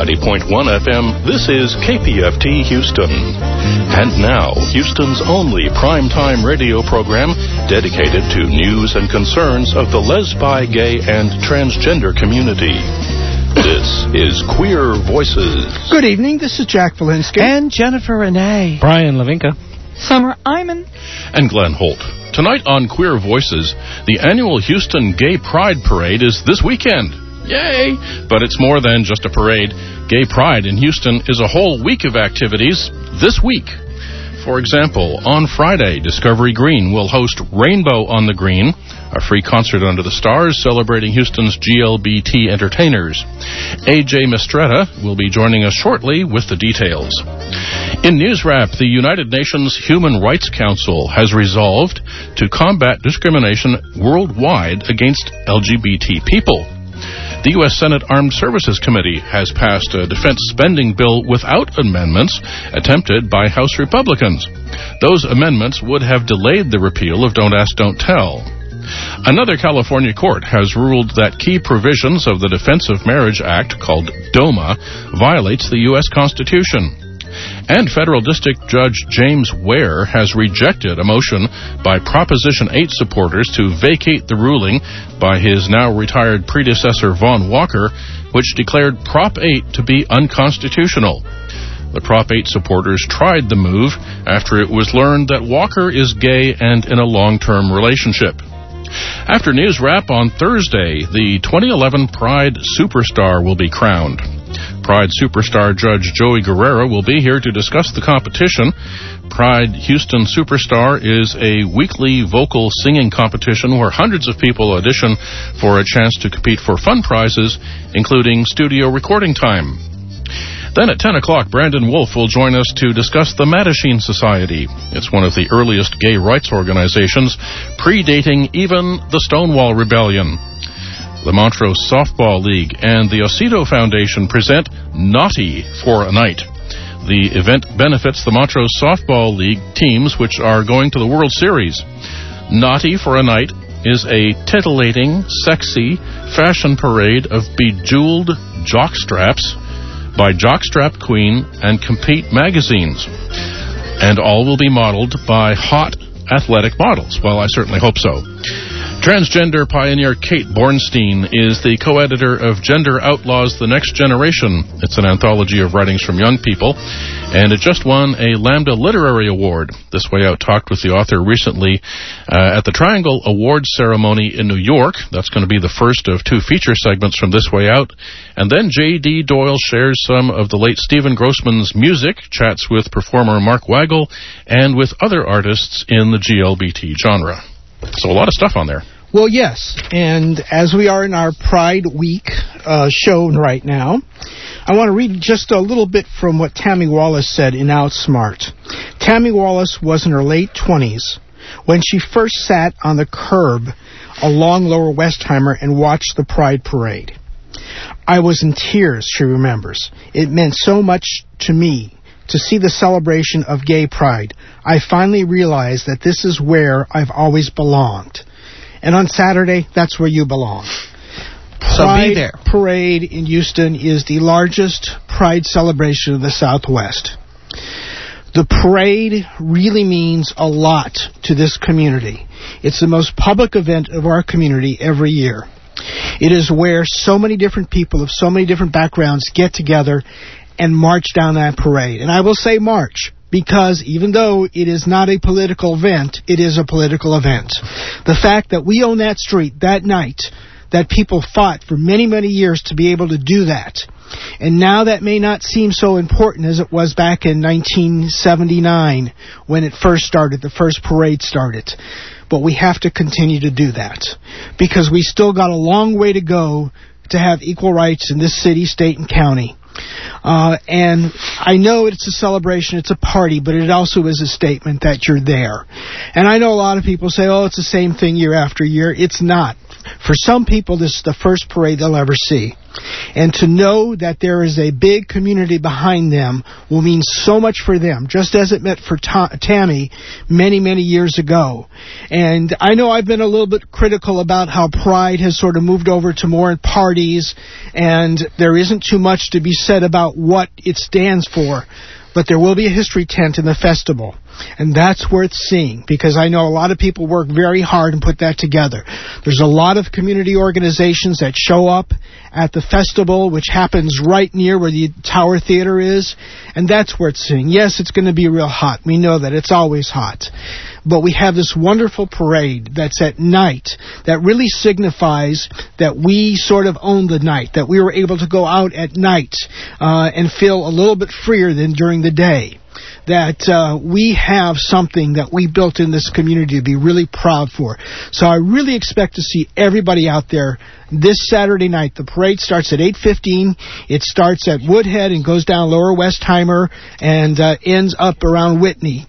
90.1 FM, this is KPFT Houston. And now, Houston's only primetime radio program dedicated to news and concerns of the lesbi, gay, and transgender community. This is Queer Voices. Good evening, this is Jack Valinsky. And Jennifer Renee. Brian Levinka. Summer Iman. And Glenn Holt. Tonight on Queer Voices, the annual Houston Gay Pride Parade is this weekend. Yay! But it's more than just a parade. Gay Pride in Houston is a whole week of activities this week. For example, on Friday, Discovery Green will host Rainbow on the Green, a free concert under the stars celebrating Houston's GLBT entertainers. AJ Mistretta will be joining us shortly with the details. In News Wrap, the United Nations Human Rights Council has resolved to combat discrimination worldwide against LGBT people. The U.S. Senate Armed Services Committee has passed a defense spending bill without amendments attempted by House Republicans. Those amendments would have delayed the repeal of Don't Ask, Don't Tell. Another California court has ruled that key provisions of the Defense of Marriage Act, called DOMA, violates the U.S. Constitution. And Federal District Judge James Ware has rejected a motion by Proposition 8 supporters to vacate the ruling by his now-retired predecessor Vaughn Walker, which declared Prop 8 to be unconstitutional. The Prop 8 supporters tried the move after it was learned that Walker is gay and in a long-term relationship. After News Wrap on Thursday, the 2011 Pride Superstar will be crowned. Pride Superstar Judge Joey Guerrero will be here to discuss the competition. Pride Houston Superstar is a weekly vocal singing competition where hundreds of people audition for a chance to compete for fun prizes, including studio recording time. Then at 10 o'clock, Brandon Wolf will join us to discuss the Mattachine Society. It's one of the earliest gay rights organizations, predating even the Stonewall Rebellion. The Montrose Softball League and the Osito Foundation present Naughty for a Night. The event benefits the Montrose Softball League teams which are going to the World Series. Naughty for a Night is a titillating, sexy fashion parade of bejeweled jockstraps by Jockstrap Queen and Compete magazines. And all will be modeled by hot athletic models. Well, I certainly hope so. Transgender pioneer Kate Bornstein is the co-editor of Gender Outlaws: The Next Generation. It's an anthology of writings from young people, and it just won a Lambda Literary Award. This Way Out talked with the author recently at the Triangle Awards ceremony in New York. That's going to be the first of two feature segments from This Way Out. And then J.D. Doyle shares some of the late Stephen Grossman's music, chats with performer Mark Waggle, and with other artists in the GLBT genre. So a lot of stuff on there. Well, yes, and as we are in our Pride Week show right now, I want to read just a little bit from what Tammy Wallace said in Outsmart. Tammy Wallace was in her late 20s when she first sat on the curb along Lower Westheimer and watched the Pride Parade. I was in tears, she remembers. It meant so much to me to see the celebration of gay pride. I finally realized that this is where I've always belonged. And on Saturday, that's where you belong. So be there. Pride Parade in Houston is the largest pride celebration of the Southwest. The parade really means a lot to this community. It's the most public event of our community every year. It is where so many different people of so many different backgrounds get together and march down that parade. And I will say march, because even though it is not a political event, it is a political event. The fact that we own that street that night, that people fought for many, many years to be able to do that. And now that may not seem so important as it was back in 1979 when it first started, the first parade started. But we have to continue to do that, because we still got a long way to go to have equal rights in this city, state, and county. And I know it's a celebration, it's a party, but it also is a statement that you're there. And I know a lot of people say, oh, it's the same thing year after year. It's not. For some people, this is the first parade they'll ever see. And to know that there is a big community behind them will mean so much for them, just as it meant for Tammy many, many years ago. And I know I've been a little bit critical about how Pride has sort of moved over to more parties, and there isn't too much to be said about what it stands for. But there will be a history tent in the festival, and that's worth seeing, because I know a lot of people work very hard and put that together. There's a lot of community organizations that show up at the festival, which happens right near where the Tower Theater is, and that's worth seeing. Yes, it's going to be real hot. We know that. It's always hot. But we have this wonderful parade that's at night that really signifies that we sort of own the night, that we were able to go out at night and feel a little bit freer than during the day. That we have something that we built in this community to be really proud for. So I really expect to see everybody out there this Saturday night. The parade starts at 8:15. It starts at Woodhead and goes down Lower Westheimer and ends up around Whitney.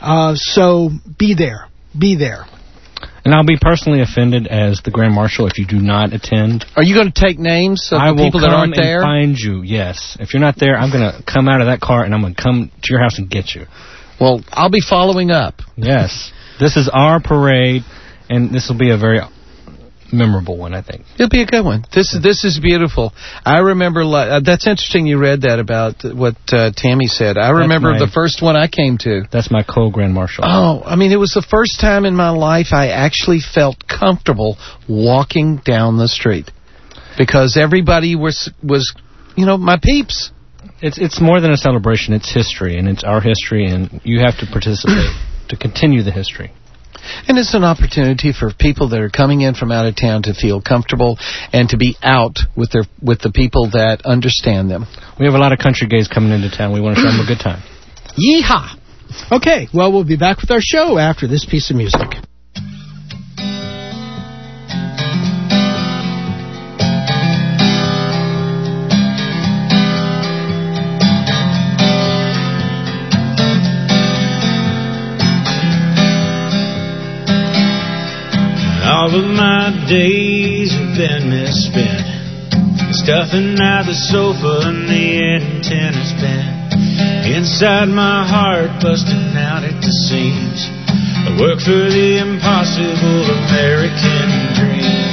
So be there. Be there. And I'll be personally offended as the Grand Marshal if you do not attend. Are you going to take names of the people that aren't there? I will come and find you, yes. If you're not there, I'm going to come out of that car and I'm going to come to your house and get you. Well, I'll be following up. Yes. This is our parade, and this will be a very memorable one, I think. It'll be a good one. This is beautiful. I remember, that's interesting you read that about what Tammy said. I remember the first one I came to. That's my co-Grand Marshal. Oh, I mean, it was the first time in my life I actually felt comfortable walking down the street. Because everybody was my peeps. It's more than a celebration. It's history, and it's our history, and you have to participate to continue the history. And it's an opportunity for people that are coming in from out of town to feel comfortable and to be out with the people that understand them. We have a lot of country gays coming into town. We want to show them a good time. Yeehaw! Okay, well, we'll be back with our show after this piece of music. All of my days have been misspent, stuffing out the sofa and the antenna's bent. Inside my heart, busting out at the seams. I work for the impossible American dream.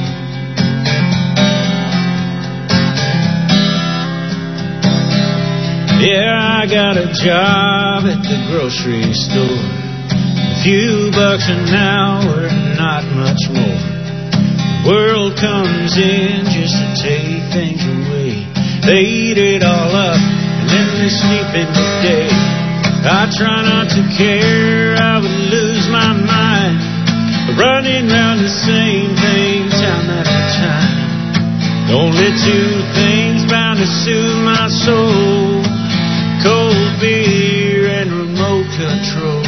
Yeah, I got a job at the grocery store. Few bucks an hour, not much more. The world comes in just to take things away. They eat it all up and then they sleep in the day. I try not to care, I would lose my mind, running round the same thing time after time. Only two things bound to soothe my soul: cold beer and remote control.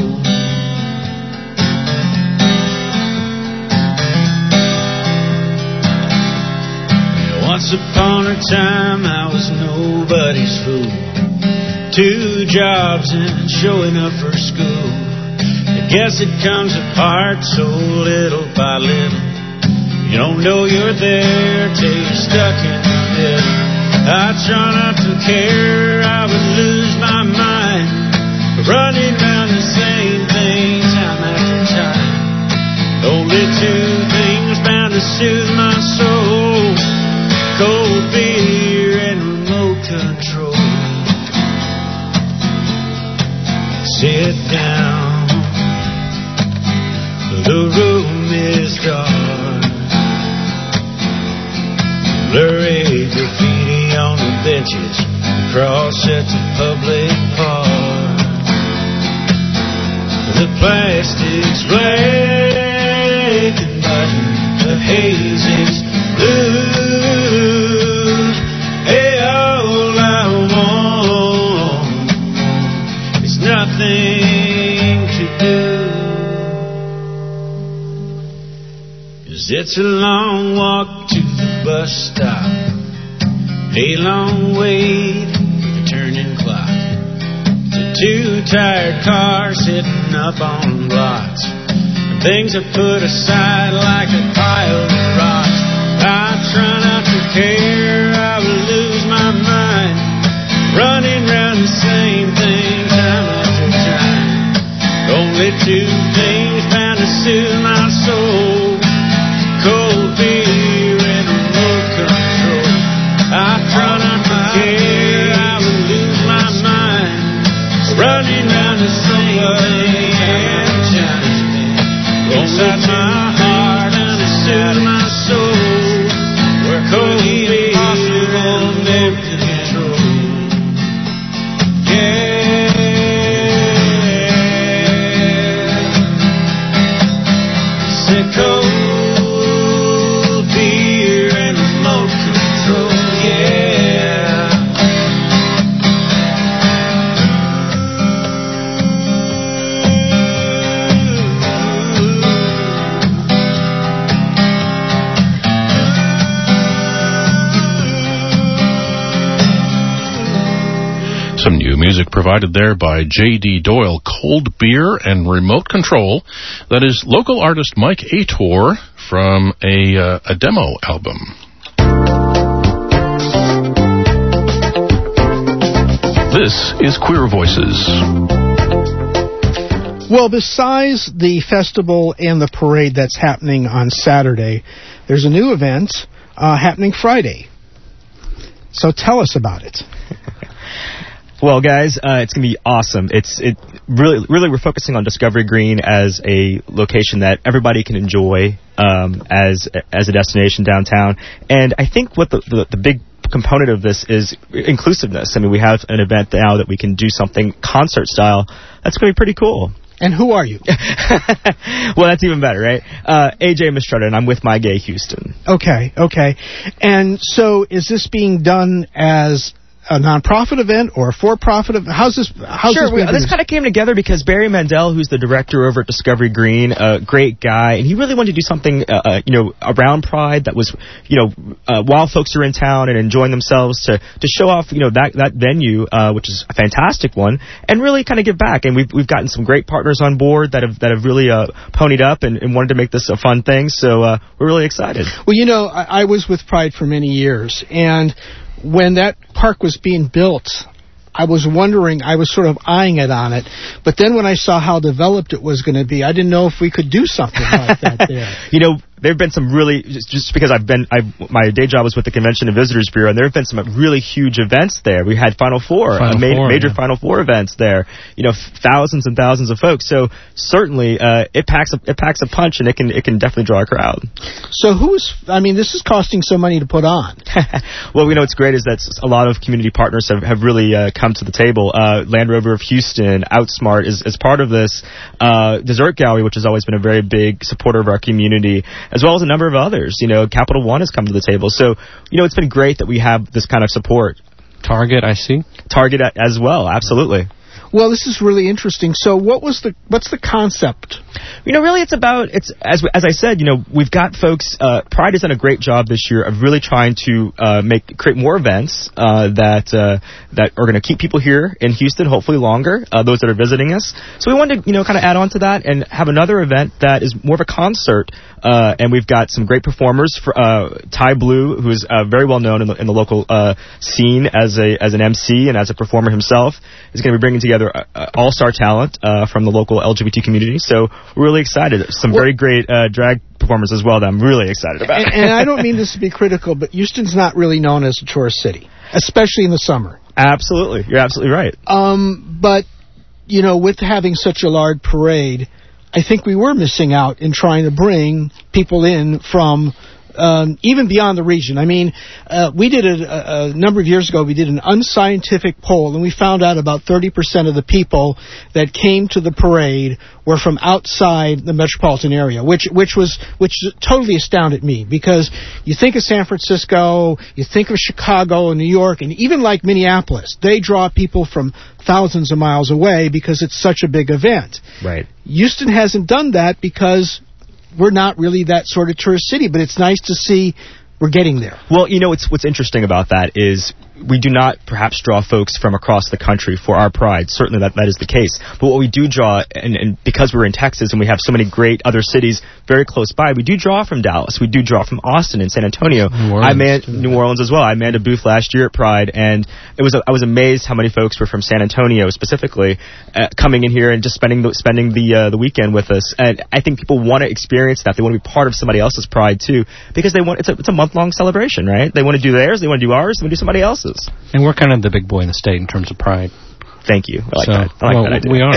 Once upon a time I was nobody's fool. 2 jobs and showing up for school. I guess it comes apart so little by little. You don't know you're there till you're stuck in the middle. I try not to care, I would lose my mind, running around the same thing time after time. Only 2 things bound to soothe my soul: cold beer and remote control. Sit down, the room is dark. Blurry graffiti on the benches across at the public park. The plastic's black and white, the haze is blue. Hey, all I want is nothing to do. 'Cause it's a long walk to the bus stop, a long wait for the turning clock. It's a 2-tired car sitting up on blocks, and things are put aside like a pile of rocks. I try not to care, Some new music provided there by J.D. Doyle, Cold Beer and Remote Control. That is local artist Mike Ator from a demo album. This is Queer Voices. Well, besides the festival and the parade that's happening on Saturday, there's a new event happening Friday. So tell us about it. Well, guys, it's going to be awesome. Really, we're focusing on Discovery Green as a location that everybody can enjoy as a destination downtown. And I think what the big component of this is inclusiveness. I mean, we have an event now that we can do something concert style. That's going to be pretty cool. And who are you? Well, that's even better, right? AJ Mistretta, and I'm with My Gay Houston. Okay. And so is this being done as a nonprofit event or a for-profit event? How's this kind of came together because Barry Mandel, who's the director over at Discovery Green, a great guy, and he really wanted to do something, around Pride that was, while folks are in town and enjoying themselves to show off, that venue, which is a fantastic one, and really kind of give back. And we've gotten some great partners on board that have really ponied up and wanted to make this a fun thing. So we're really excited. Well, I was with Pride for many years, and when that park was being built, I was sort of eyeing it on it. But then when I saw how developed it was going to be, I didn't know if we could do something like that there. There have been some really, just because my day job was with the Convention and Visitors Bureau, and there have been some really huge events there. We had Final Four, major Final Four events there. Thousands and thousands of folks. So certainly, it packs a punch, and it can definitely draw a crowd. So this is costing some money to put on. Well, what's great is that a lot of community partners have really come to the table. Land Rover of Houston, Outsmart is part of this. Dessert Gallery, which has always been a very big supporter of our community, as well as a number of others. Capital One has come to the table. So, it's been great that we have this kind of support. Target, I see. Target as well, absolutely. Well, this is really interesting. So what's the concept? Really it's as I said, we've got folks, Pride has done a great job this year of really trying to create more events that are going to keep people here in Houston, hopefully longer, those that are visiting us. So we wanted to, kind of add on to that and have another event that is more of a concert. And we've got some great performers for Ty Blue, who is very well known in the local scene as an MC and as a performer himself. Is going to be bringing together all-star talent from the local LGBT community. So we're really excited. Some very great drag performers as well that I'm really excited about. And I don't mean this to be critical, but Houston's not really known as a tourist city, especially in the summer. Absolutely. You're absolutely right. But, with having such a large parade, I think we were missing out in trying to bring people in from even beyond the region. I mean, we did a number of years ago, we did an unscientific poll, and we found out about 30% of the people that came to the parade were from outside the metropolitan area, which totally astounded me, because you think of San Francisco, you think of Chicago and New York, and even like Minneapolis, they draw people from thousands of miles away because it's such a big event. Right. Houston hasn't done that because we're not really that sort of tourist city, but it's nice to see we're getting there. Well, what's interesting about that is we do not perhaps draw folks from across the country for our Pride. Certainly that is the case. But what we do draw, and because we're in Texas and we have so many great other cities very close by, we do draw from Dallas. We do draw from Austin and San Antonio. New Orleans as well. I manned a booth last year at Pride, and I was amazed how many folks were from San Antonio specifically coming in here and just spending the weekend with us. And I think people want to experience that. They want to be part of somebody else's Pride too, because it's a month-long celebration, right? They want to do theirs, they want to do ours, they want to do somebody else's. And we're kind of the big boy in the state in terms of Pride. Thank you. I like that idea. We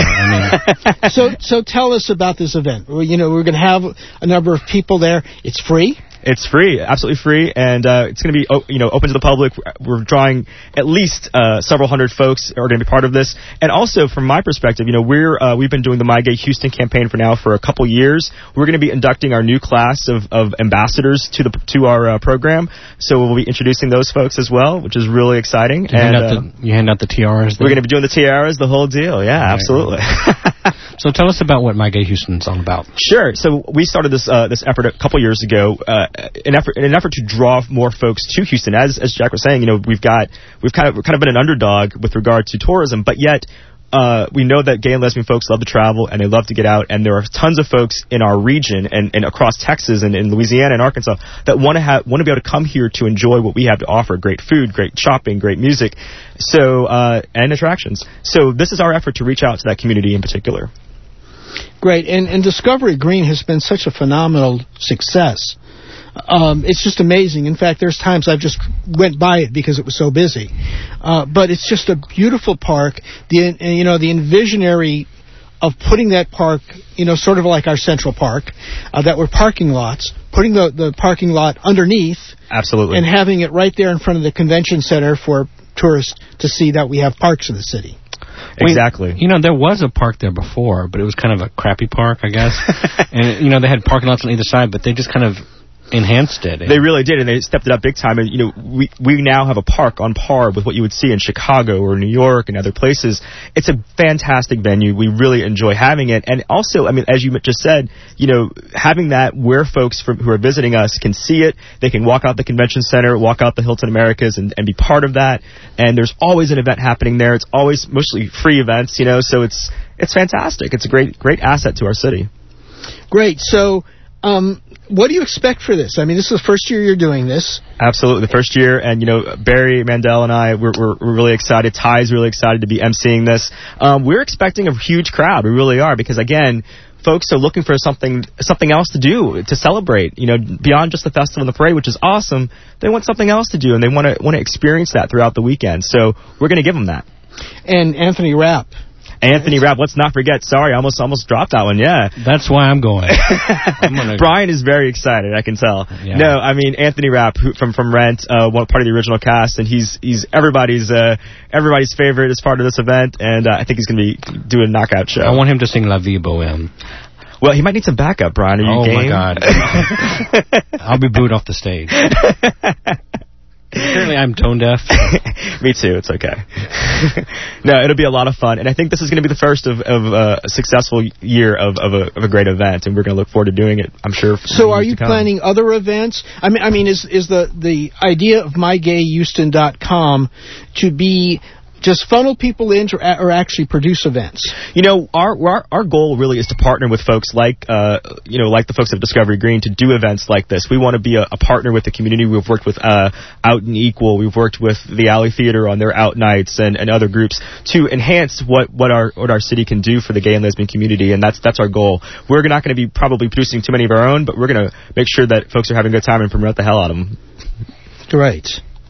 are. So tell us about this event. We're going to have a number of people there. It's free. It's free, absolutely free, and it's going to be open to the public. We're drawing at least several hundred folks are going to be part of this. And also, from my perspective, we've been doing the My Gay Houston campaign for a couple years. We're going to be inducting our new class of ambassadors to our program. So we'll be introducing those folks as well, which is really exciting. You hand out the tiaras. We're going to be doing the tiaras, the whole deal. Yeah, right, absolutely. So tell us about what My Gay Houston's all about. Sure. So we started this effort a couple years ago in an effort to draw more folks to Houston. As Jack was saying, we've kind of been an underdog with regard to tourism, but yet we know that gay and lesbian folks love to travel and they love to get out, and there are tons of folks in our region and across Texas and in Louisiana and Arkansas that want to be able to come here to enjoy what we have to offer: great food, great shopping, great music, and attractions. So this is our effort to reach out to that community in particular. Great, and Discovery Green has been such a phenomenal success. It's just amazing. In fact, there's times I've just went by it because it was so busy. But it's just a beautiful park. The envisionary of putting that park, sort of like our Central Park, that were parking lots, putting the parking lot underneath. Absolutely. And having it right there in front of the convention center for tourists to see that we have parks in the city. Exactly. There was a park there before, but it was kind of a crappy park, I guess. And, they had parking lots on either side, but they just kind of enhanced it. They really did, and they stepped it up big time. And we now have a park on par with what you would see in Chicago or New York and other places. It's a fantastic venue. We really enjoy having it, and also, as you just said, having that where folks who are visiting us can see it. They can walk out the convention center, walk out the Hilton Americas, and be part of that. And there's always an event happening there. It's always mostly free events, so it's fantastic. It's a great asset to our city. Great. So. What do you expect for this? This is the first year you're doing this. Absolutely, the first year, and Barry Mandel and I, we're really excited. Ty's really excited to be emceeing this. We're expecting a huge crowd. We really are, because again, folks are looking for something else to do, to celebrate. Beyond just the festival and the parade, which is awesome. They want something else to do, and they want to experience that throughout the weekend. So we're going to give them that. And Anthony Rapp. Let's not forget. Sorry, I almost dropped that one. Yeah. That's why I'm going. Brian is very excited, I can tell. Yeah. No, Anthony Rapp from Rent, one part of the original cast, and he's everybody's favorite as part of this event, and I think he's going to be doing a knockout show. I want him to sing La Vie Bohème. Well, he might need some backup, Brian. Are you game? My God. I'll be booed off the stage. Apparently I'm tone deaf. Me too. It's okay. No, it'll be a lot of fun, and I think this is going to be the first of a successful year of a great event, and we're going to look forward to doing it, I'm sure. So are you planning other events? Is the idea of mygayhouston.com to be just funnel people in or actually produce events? Our goal really is to partner with folks like the folks at Discovery Green to do events like this. We want to be a partner with the community. We've worked with Out and Equal. We've worked with the Alley Theater on their Out Nights and other groups to enhance what our city can do for the gay and lesbian community, and that's our goal. We're not going to be probably producing too many of our own, but we're going to make sure that folks are having a good time and promote the hell out of them. Great.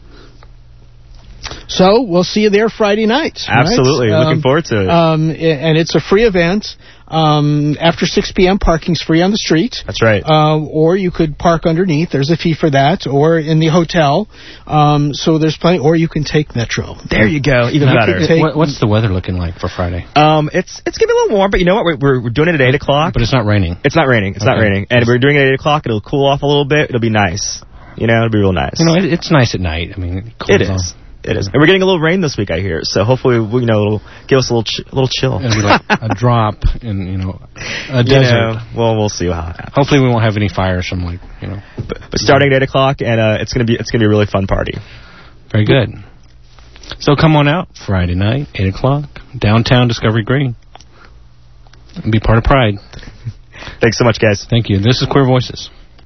So we'll see you there Friday night. Absolutely. Right? Looking forward to it. And it's a free event. After 6 p.m., parking's free on the street. That's right. Or you could park underneath. There's a fee for that. Or in the hotel. So there's plenty. Or you can take Metro. There you go. Even better. What's the weather looking like for Friday? It's going to be a little warm, but you know what? We're doing it at 8 o'clock. But it's not raining. It's not raining. It's not raining. And we're doing it at 8 o'clock. It'll cool off a little bit. It'll be nice. It'll be real nice. It's nice at night. It is. It is. And we're getting a little rain this week, I hear. So hopefully, it'll give us a little chill. It'll be like a drop in, a desert. Well, we'll see how it happens. Hopefully we won't have any fires from But starting at 8 o'clock, and it's gonna be a really fun party. Very good. So come on out Friday night, 8 o'clock, downtown Discovery Green. And be part of Pride. Thanks so much, guys. Thank you. This is Queer Voices.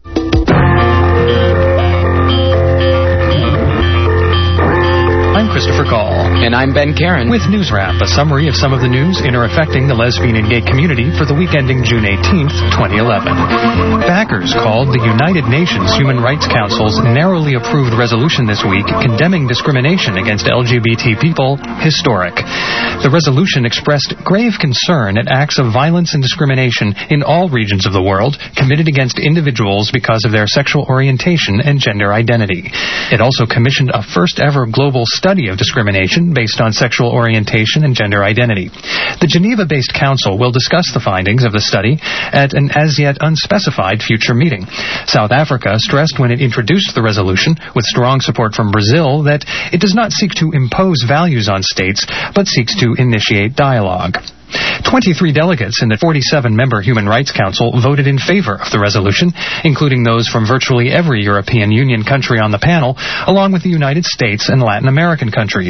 I'm Christopher Gall. And I'm Ben Karen. With News Wrap, a summary of some of the news affecting the lesbian and gay community for the week ending June 18th, 2011. Backers called the United Nations Human Rights Council's narrowly approved resolution this week condemning discrimination against LGBT people historic. The resolution expressed grave concern at acts of violence and discrimination in all regions of the world committed against individuals because of their sexual orientation and gender identity. It also commissioned a first-ever global study of discrimination based on sexual orientation and gender identity. The Geneva-based council will discuss the findings of the study at an as-yet unspecified future meeting. South Africa stressed when it introduced the resolution, with strong support from Brazil, that it does not seek to impose values on states, but seeks to initiate dialogue. 23 delegates in the 47-member Human Rights Council voted in favor of the resolution, including those from virtually every European Union country on the panel, along with the United States and Latin American countries.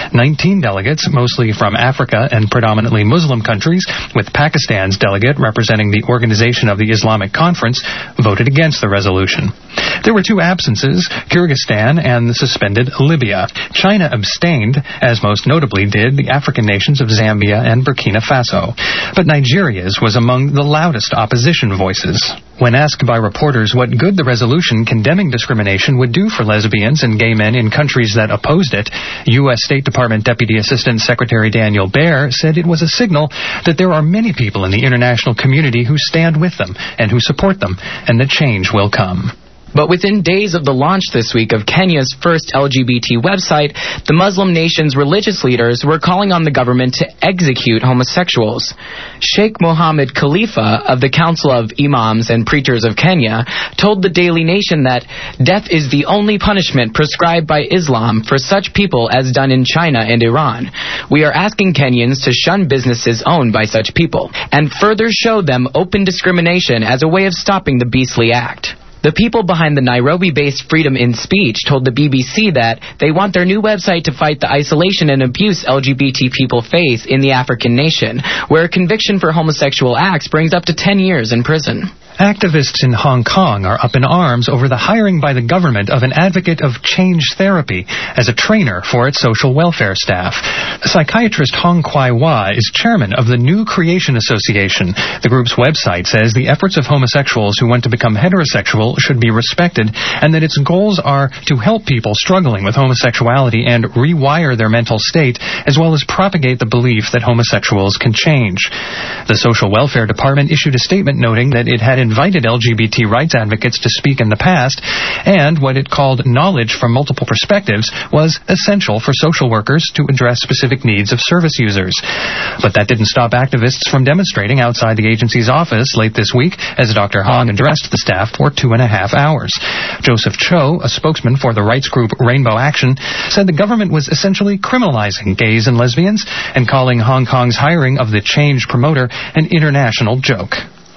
19 delegates, mostly from Africa and predominantly Muslim countries, with Pakistan's delegate representing the Organization of the Islamic Conference, voted against the resolution. There were 2 absences, Kyrgyzstan and the suspended Libya. China abstained, as most notably did the African nations of Zambia and Burkina Faso. But Nigeria's was among the loudest opposition voices. When asked by reporters what good the resolution condemning discrimination would do for lesbians and gay men in countries that opposed it, U.S. State Department Deputy Assistant Secretary Daniel Baer said it was a signal that there are many people in the international community who stand with them and who support them, and that change will come. But within days of the launch this week of Kenya's first LGBT website, the Muslim nation's religious leaders were calling on the government to execute homosexuals. Sheikh Mohammed Khalifa of the Council of Imams and Preachers of Kenya told the Daily Nation that death is the only punishment prescribed by Islam for such people as done in China and Iran. We are asking Kenyans to shun businesses owned by such people and further show them open discrimination as a way of stopping the beastly act. The people behind the Nairobi-based Freedom in Speech told the BBC that they want their new website to fight the isolation and abuse LGBT people face in the African nation, where a conviction for homosexual acts brings up to 10 years in prison. Activists in Hong Kong are up in arms over the hiring by the government of an advocate of change therapy as a trainer for its social welfare staff. Psychiatrist Hong Kwai-Wah is chairman of the New Creation Association. The group's website says the efforts of homosexuals who want to become heterosexual should be respected, and that its goals are to help people struggling with homosexuality and rewire their mental state, as well as propagate the belief that homosexuals can change. The Social Welfare Department issued a statement noting that it had invited LGBT rights advocates to speak in the past, and what it called knowledge from multiple perspectives was essential for social workers to address specific needs of service users. But that didn't stop activists from demonstrating outside the agency's office late this week as Dr. Hong addressed the staff for 2.5 hours. Joseph Cho, a spokesman for the rights group Rainbow Action, said the government was essentially criminalizing gays and lesbians and calling Hong Kong's hiring of the change promoter an international joke.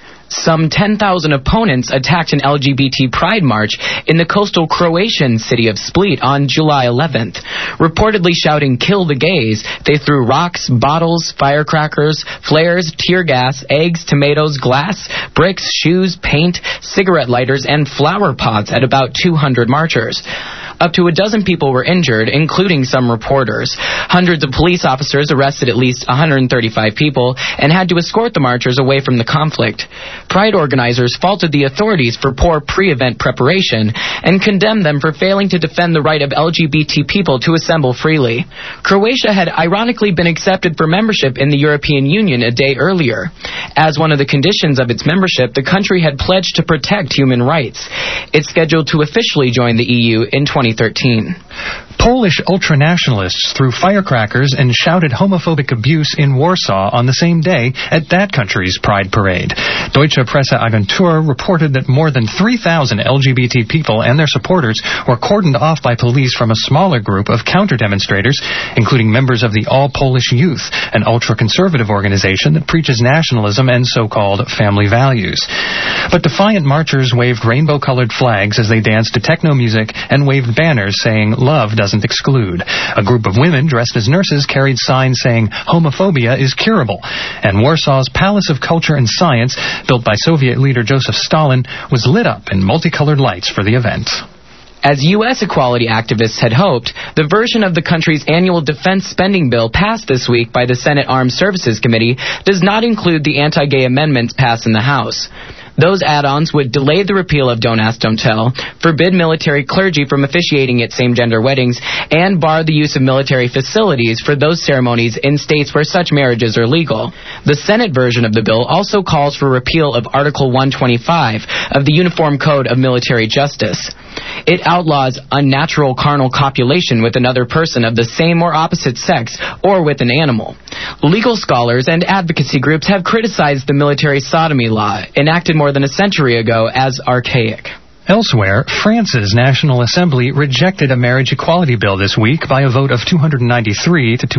Some 10,000 opponents attacked an LGBT pride march in the coastal Croatian city of Split on July 11th. Reportedly shouting, "Kill the gays," they threw rocks, bottles, firecrackers, flares, tear gas, eggs, tomatoes, glass, bricks, shoes, paint, cigarette lighters, and flower pots at about 200 marchers. Up to a dozen people were injured, including some reporters. Hundreds of police officers arrested at least 135 people and had to escort the marchers away from the conflict. Pride organizers faulted the authorities for poor pre-event preparation and condemned them for failing to defend the right of LGBT people to assemble freely. Croatia had ironically been accepted for membership in the European Union a day earlier. As one of the conditions of its membership, the country had pledged to protect human rights. It's scheduled to officially join the EU in 2013. Polish ultranationalists threw firecrackers and shouted homophobic abuse in Warsaw on the same day at that country's Pride Parade. Deutsche Presseagentur reported that more than 3,000 LGBT people and their supporters were cordoned off by police from a smaller group of counter-demonstrators, including members of the All Polish Youth, an ultra-conservative organization that preaches nationalism and so-called family values. But defiant marchers waved rainbow-colored flags as they danced to techno music and waved banners saying, "Love doesn't exclude." A group of women dressed as nurses carried signs saying homophobia is curable, and Warsaw's Palace of Culture and Science, built by Soviet leader Joseph Stalin, was lit up in multicolored lights for the event. As U.S. equality activists had hoped, the version of the country's annual defense spending bill passed this week by the Senate Armed Services Committee does not include the anti-gay amendments passed in the House. Those add-ons would delay the repeal of Don't Ask, Don't Tell, forbid military clergy from officiating at same-gender weddings, and bar the use of military facilities for those ceremonies in states where such marriages are legal. The Senate version of the bill also calls for repeal of Article 125 of the Uniform Code of Military Justice. It outlaws unnatural carnal copulation with another person of the same or opposite sex or with an animal. Legal scholars and advocacy groups have criticized the military sodomy law, enacted more than a century ago, as archaic. Elsewhere, France's National Assembly rejected a marriage equality bill this week by a vote of 293 to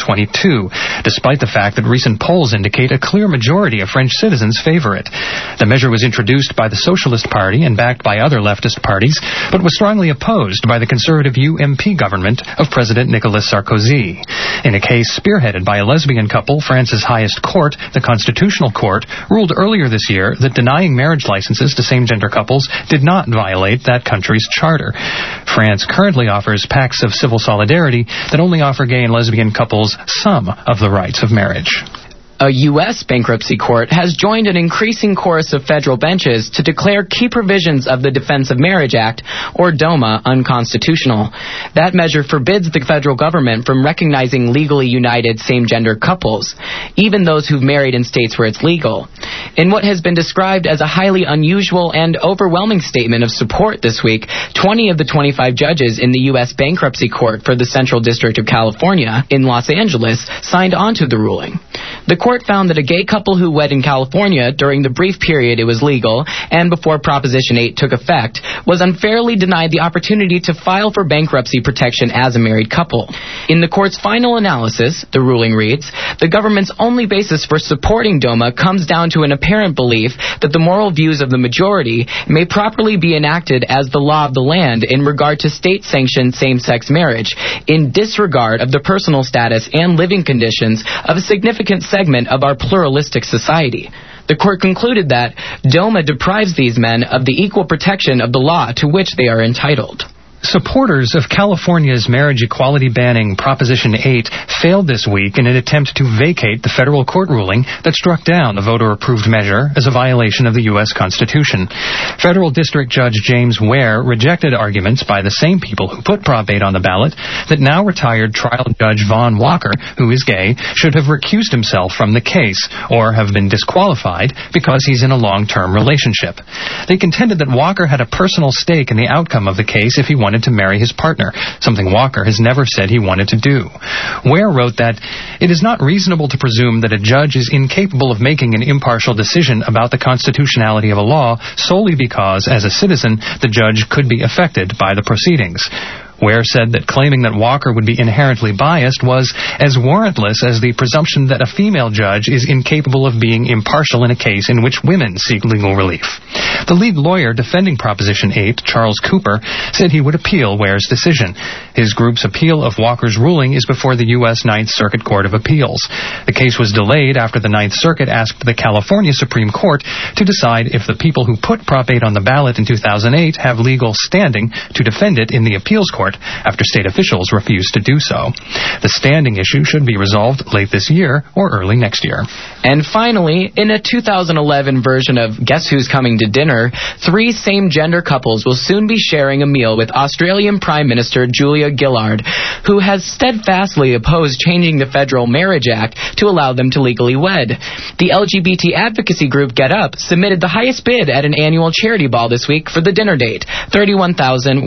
222, despite the fact that recent polls indicate a clear majority of French citizens favor it. The measure was introduced by the Socialist Party and backed by other leftist parties, but was strongly opposed by the conservative UMP government of President Nicolas Sarkozy. In a case spearheaded by a lesbian couple, France's highest court, the Constitutional Court, ruled earlier this year that denying marriage licenses to same-gender couples did not violate that country's charter. France currently offers pacts of civil solidarity that only offer gay and lesbian couples some of the rights of marriage. A U.S. bankruptcy court has joined an increasing chorus of federal benches to declare key provisions of the Defense of Marriage Act, or DOMA, unconstitutional. That measure forbids the federal government from recognizing legally united same-gender couples, even those who've married in states where it's legal. In what has been described as a highly unusual and overwhelming statement of support this week, 20 of the 25 judges in the U.S. Bankruptcy Court for the Central District of California in Los Angeles signed on to the ruling. The court found that a gay couple who wed in California during the brief period it was legal and before Proposition 8 took effect was unfairly denied the opportunity to file for bankruptcy protection as a married couple. In the court's final analysis, the ruling reads, the government's only basis for supporting DOMA comes down to an apparent belief that the moral views of the majority may properly be enacted as the law of the land in regard to state-sanctioned same-sex marriage, in disregard of the personal status and living conditions of a significant segment of our pluralistic society. The court concluded that DOMA deprives these men of the equal protection of the law to which they are entitled. Supporters of California's marriage equality banning Proposition 8 failed this week in an attempt to vacate the federal court ruling that struck down the voter-approved measure as a violation of the U.S. Constitution. Federal District Judge James Ware rejected arguments by the same people who put Prop 8 on the ballot that now retired trial judge Vaughn Walker, who is gay, should have recused himself from the case or have been disqualified because he's in a long-term relationship. They contended that Walker had a personal stake in the outcome of the case if he wanted to marry his partner, something Walker has never said he wanted to do. Ware wrote that, it is not reasonable to presume that a judge is incapable of making an impartial decision about the constitutionality of a law solely because, as a citizen, the judge could be affected by the proceedings. Ware said that claiming that Walker would be inherently biased was as warrantless as the presumption that a female judge is incapable of being impartial in a case in which women seek legal relief. The lead lawyer defending Proposition 8, Charles Cooper, said he would appeal Ware's decision. His group's appeal of Walker's ruling is before the U.S. Ninth Circuit Court of Appeals. The case was delayed after the Ninth Circuit asked the California Supreme Court to decide if the people who put Prop 8 on the ballot in 2008 have legal standing to defend it in the appeals court after state officials refused to do so. The standing issue should be resolved late this year or early next year. And finally, in a 2011 version of Guess Who's Coming to Dinner, 3 same-gender couples will soon be sharing a meal with Australian Prime Minister Julia Gillard, who has steadfastly opposed changing the Federal Marriage Act to allow them to legally wed. The LGBT advocacy group Get Up submitted the highest bid at an annual charity ball this week for the dinner date, $31,100.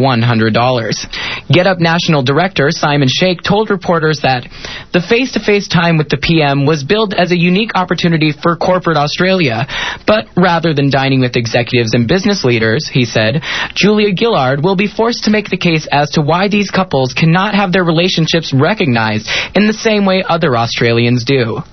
Get Up National Director Simon Shake told reporters that the face-to-face time with the PM was billed as a unique opportunity for corporate Australia. But rather than dining with executives and business leaders, he said, Julia Gillard will be forced to make the case as to why these couples cannot have their relationships recognized in the same way other Australians do.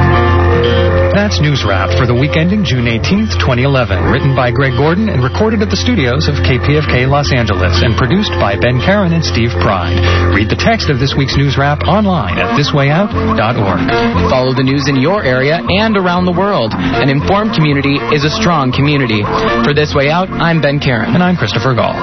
That's News Wrap for the week ending June 18th, 2011. Written by Greg Gordon and recorded at the studios of KPFK Los Angeles and produced by Ben Karen and Steve Pride. Read the text of this week's News Wrap online at thiswayout.org. Follow the news in your area and around the world. An informed community is a strong community. For This Way Out, I'm Ben Karen. And I'm Christopher Gall.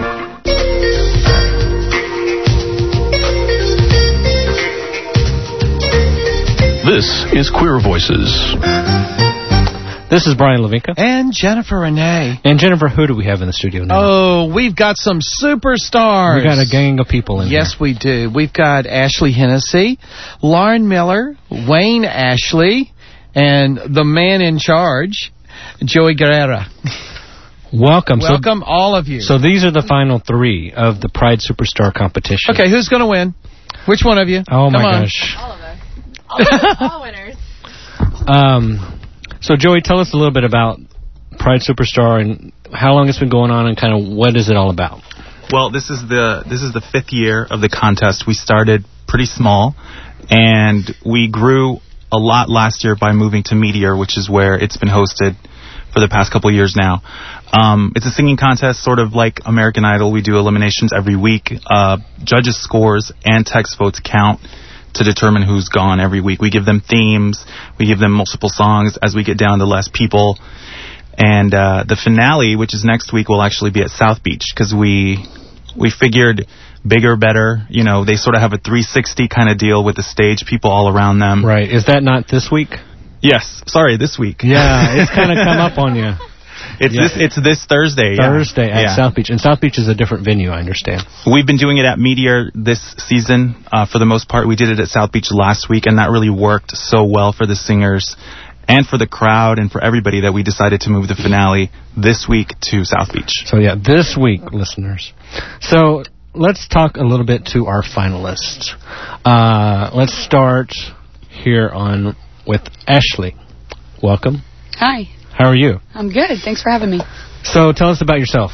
This is Queer Voices. This is Brian Levinka. And Jennifer Renee. And Jennifer, who do we have in the studio now? Oh, we've got some superstars. We got a gang of people in here. Yes, we do. We've got Ashley Hennessy, Lauren Miller, Wayne Ashley, and the man in charge, Joey Guerrera. Welcome. Welcome, all of you. So these are the final 3 of the Pride Superstar competition. Okay, who's going to win? Which one of you? Oh, my gosh. All of us. All winners. So, Joey, tell us a little bit about Pride Superstar and how long it's been going on and kind of what is it all about? Well, this is the 5th year of the contest. We started pretty small, and we grew a lot last year by moving to Meteor, which is where it's been hosted for the past couple of years now. It's a singing contest, sort of like American Idol. We do eliminations every week. Judges' scores and text votes count to determine who's gone every week. We give them themes. We give them multiple songs as we get down to less people. And the finale, which is next week, will actually be at South Beach because we figured bigger, better. You know, they sort of have a 360 kind of deal with the stage, people all around them. Right. Is that not this week? Yes. Sorry, this week. Yeah, it's kind of come up on you. It's this Thursday. Thursday at South Beach. And South Beach is a different venue, I understand. We've been doing it at Meteor this season for the most part. We did it at South Beach last week, and that really worked so well for the singers and for the crowd and for everybody that we decided to move the finale this week to South Beach. So, yeah, this week, listeners. So, let's talk a little bit to our finalists. Let's start here with Ashley. Welcome. Hi. How are you? I'm good. Thanks for having me. So tell us about yourself.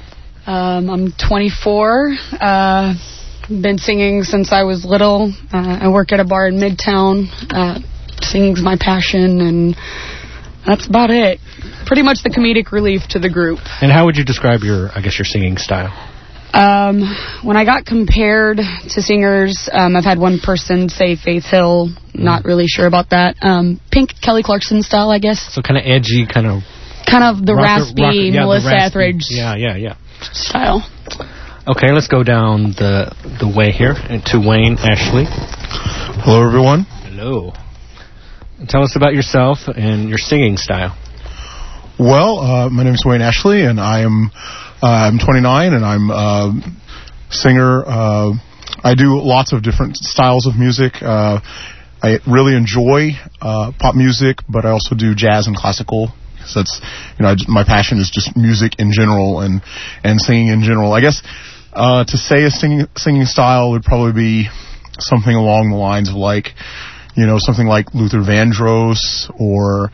I'm 24. Been singing since I was little. I work at a bar in Midtown. Singing's my passion, and that's about it. Pretty much the comedic relief to the group. And how would you describe your singing style? When I got compared to singers, I've had one person say Faith Hill. Not really sure about that. Pink Kelly Clarkson style, I guess. So kind of edgy, kind of the raspy Melissa Etheridge. Yeah. Style. Okay, let's go down the way here to Wayne Ashley. Hello, everyone. Hello. Tell us about yourself and your singing style. Well, my name is Wayne Ashley, and I'm 29, and I'm a singer. I do lots of different styles of music. I really enjoy pop music, but I also do jazz and classical. So that's, my passion is just music in general and singing in general. I guess to say a singing style would probably be something along the lines of something like Luther Vandross or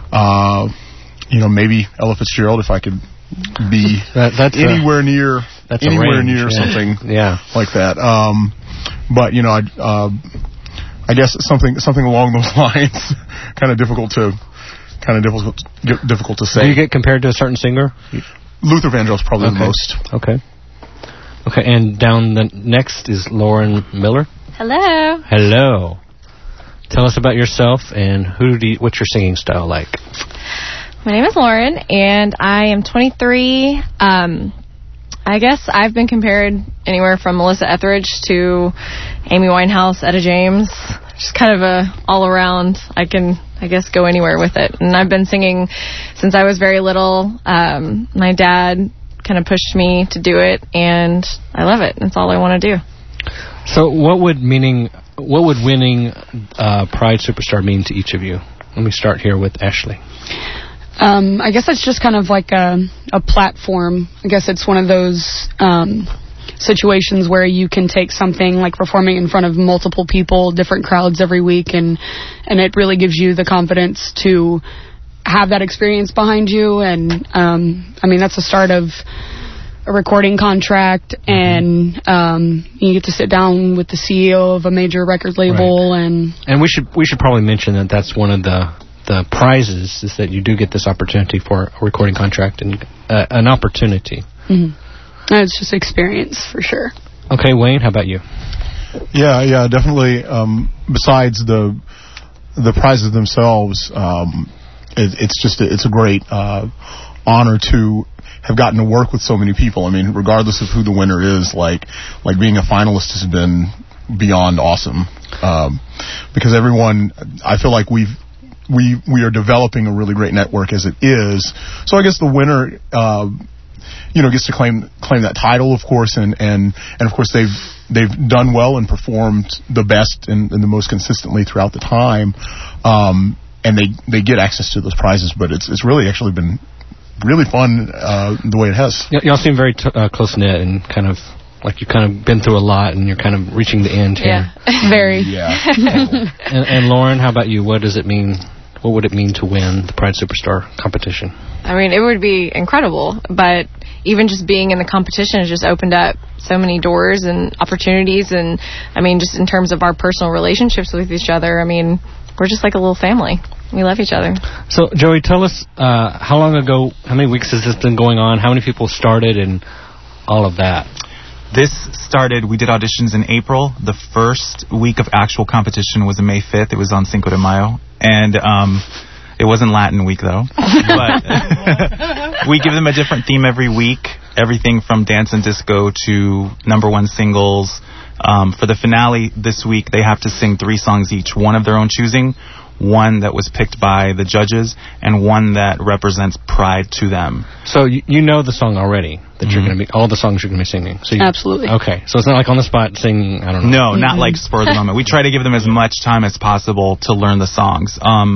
maybe Ella Fitzgerald if I could be anywhere near something like that. But I guess something along those lines. kind of difficult to say. Do you get compared to a certain singer? Luther Vandross probably the most. Okay, and down the next is Lauren Miller. Hello. Tell us about yourself and what's your singing style like? My name is Lauren, and I am 23. I guess I've been compared anywhere from Melissa Etheridge to Amy Winehouse, Etta James. Just kind of a all-around, I can, go anywhere with it. And I've been singing since I was very little. My dad kind of pushed me to do it, and I love it. That's all I want to do. So what would winning Pride Superstar mean to each of you? Let me start here with Ashley. I guess it's just kind of like a platform. I guess it's one of those situations where you can take something like performing in front of multiple people, different crowds every week, and it really gives you the confidence to have that experience behind you. And that's the start of a recording contract, and you get to sit down with the CEO of a major record label. Right. And we should probably mention that that's one of the prizes is that you do get this opportunity for a recording contract and an opportunity. Mm-hmm. It's just experience for sure. Okay, Wayne, how about you? Yeah, definitely. Besides the prizes themselves, it's a great honor to have gotten to work with so many people. I mean, regardless of who the winner is, like being a finalist has been beyond awesome. Because everyone, I feel like we are developing a really great network as it is. So I guess the winner, gets to claim that title, of course, and of course they've done well and performed the best and the most consistently throughout the time, and they get access to those prizes. But it's really actually been really fun the way it has. Y'all seem very close knit and kind of like you've kind of been through a lot and you're kind of reaching the end here. Yeah, very. Yeah. And Lauren, how about you? What does it mean What would it mean to win the Pride Superstar competition? I mean, it would be incredible, but even just being in the competition has just opened up so many doors and opportunities, and I mean, just in terms of our personal relationships with each other, I mean, we're just like a little family. We love each other. So, Joey, tell us how long ago, how many weeks has this been going on, how many people started, and all of that? This started, we did auditions in April. The first week of actual competition was on May 5th. It was on Cinco de Mayo. And it wasn't Latin week, though. But we give them a different theme every week. Everything from dance and disco to #1 singles. For the finale this week, they have to sing 3 songs each, one of their own choosing, one that was picked by the judges, and one that represents pride to them. So you know the song already that you're going to be, all the songs you're going to be singing. So Absolutely. Okay, so it's not like on the spot singing, I don't know. No, not like spur of the moment. We try to give them as much time as possible to learn the songs.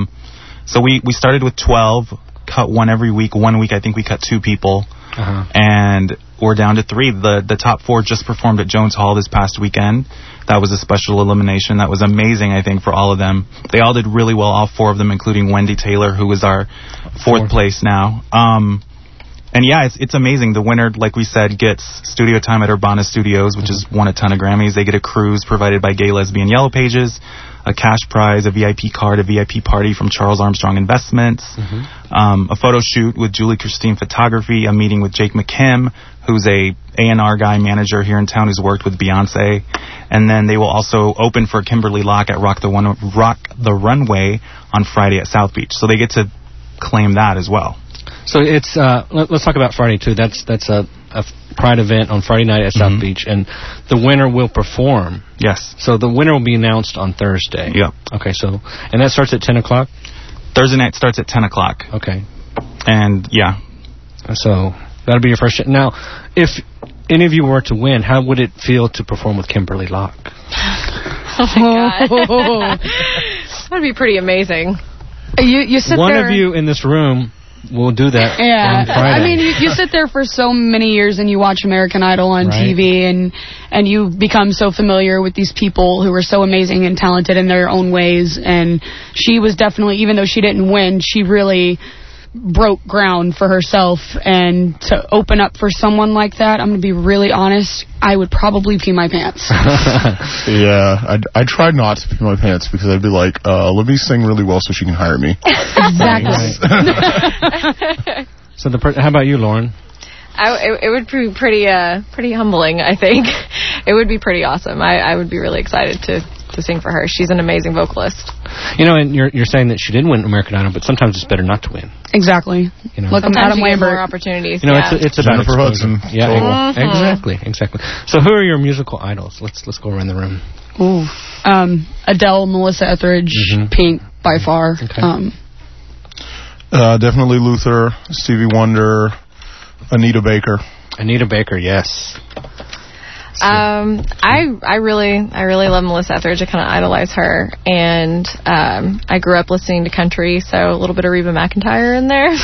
So we started with 12, cut one every week. 1 week I think we cut 2 people. And we're down to 3. The top 4 just performed at Jones Hall this past weekend. That was a special elimination. That was amazing, I think, for all of them. They all did really well, all 4 of them, including Wendy Taylor, who is our 4th place now. And yeah, it's amazing. The winner, like we said, gets studio time at Urbana Studios, which has won a ton of Grammys. They get a cruise provided by Gay Lesbian Yellow Pages, a cash prize, a VIP card, a VIP party from Charles Armstrong Investments, a photo shoot with Julie Christine Photography, a meeting with Jake McKim, who's a A&R guy manager here in town who's worked with Beyonce. And then they will also open for Kimberly Locke at Rock the Runway on Friday at South Beach. So they get to claim that as well. So it's let's talk about Friday too. That's a Pride event on Friday night at South Beach, and the winner will perform. Yes. So the winner will be announced on Thursday. Yeah. Okay. So and that starts at 10 o'clock. Thursday night starts at 10 o'clock. Okay. And yeah. So that'll be your first. Now, if any of you were to win, how would it feel to perform with Kimberly Locke? Oh my God. That would be pretty amazing. You sit One there. of you in this room will do that Yeah, on Friday. I mean, you sit there for so many years and you watch American Idol on TV, and you become so familiar with these people who are so amazing and talented in their own ways. And she was definitely, even though she didn't win, she really broke ground for herself. And to open up for someone like that, I'm going to be really honest, I would probably pee my pants. Yeah, I tried not to pee my pants because I'd be like, let me sing really well so she can hire me. Exactly. So how about you, Lauren? It would be pretty humbling, I think. It would be pretty awesome. I would be really excited to sing for her. She's an amazing vocalist. You know, and you're saying that she didn't win American Idol, but sometimes it's better not to win. Exactly. You know, Look, I'm Sometimes Adam you get Lambert. more opportunities. You know, it's about Jennifer exposure. Hudson. Yeah, exactly. So who are your musical idols? Let's go around the room. Ooh. Adele, Melissa Etheridge, Pink, by far. Okay. Definitely Luther, Stevie Wonder, Anita Baker. Anita Baker, yes. I really love Melissa Etheridge. I kind of idolize her, and I grew up listening to country, so a little bit of Reba McEntire in there.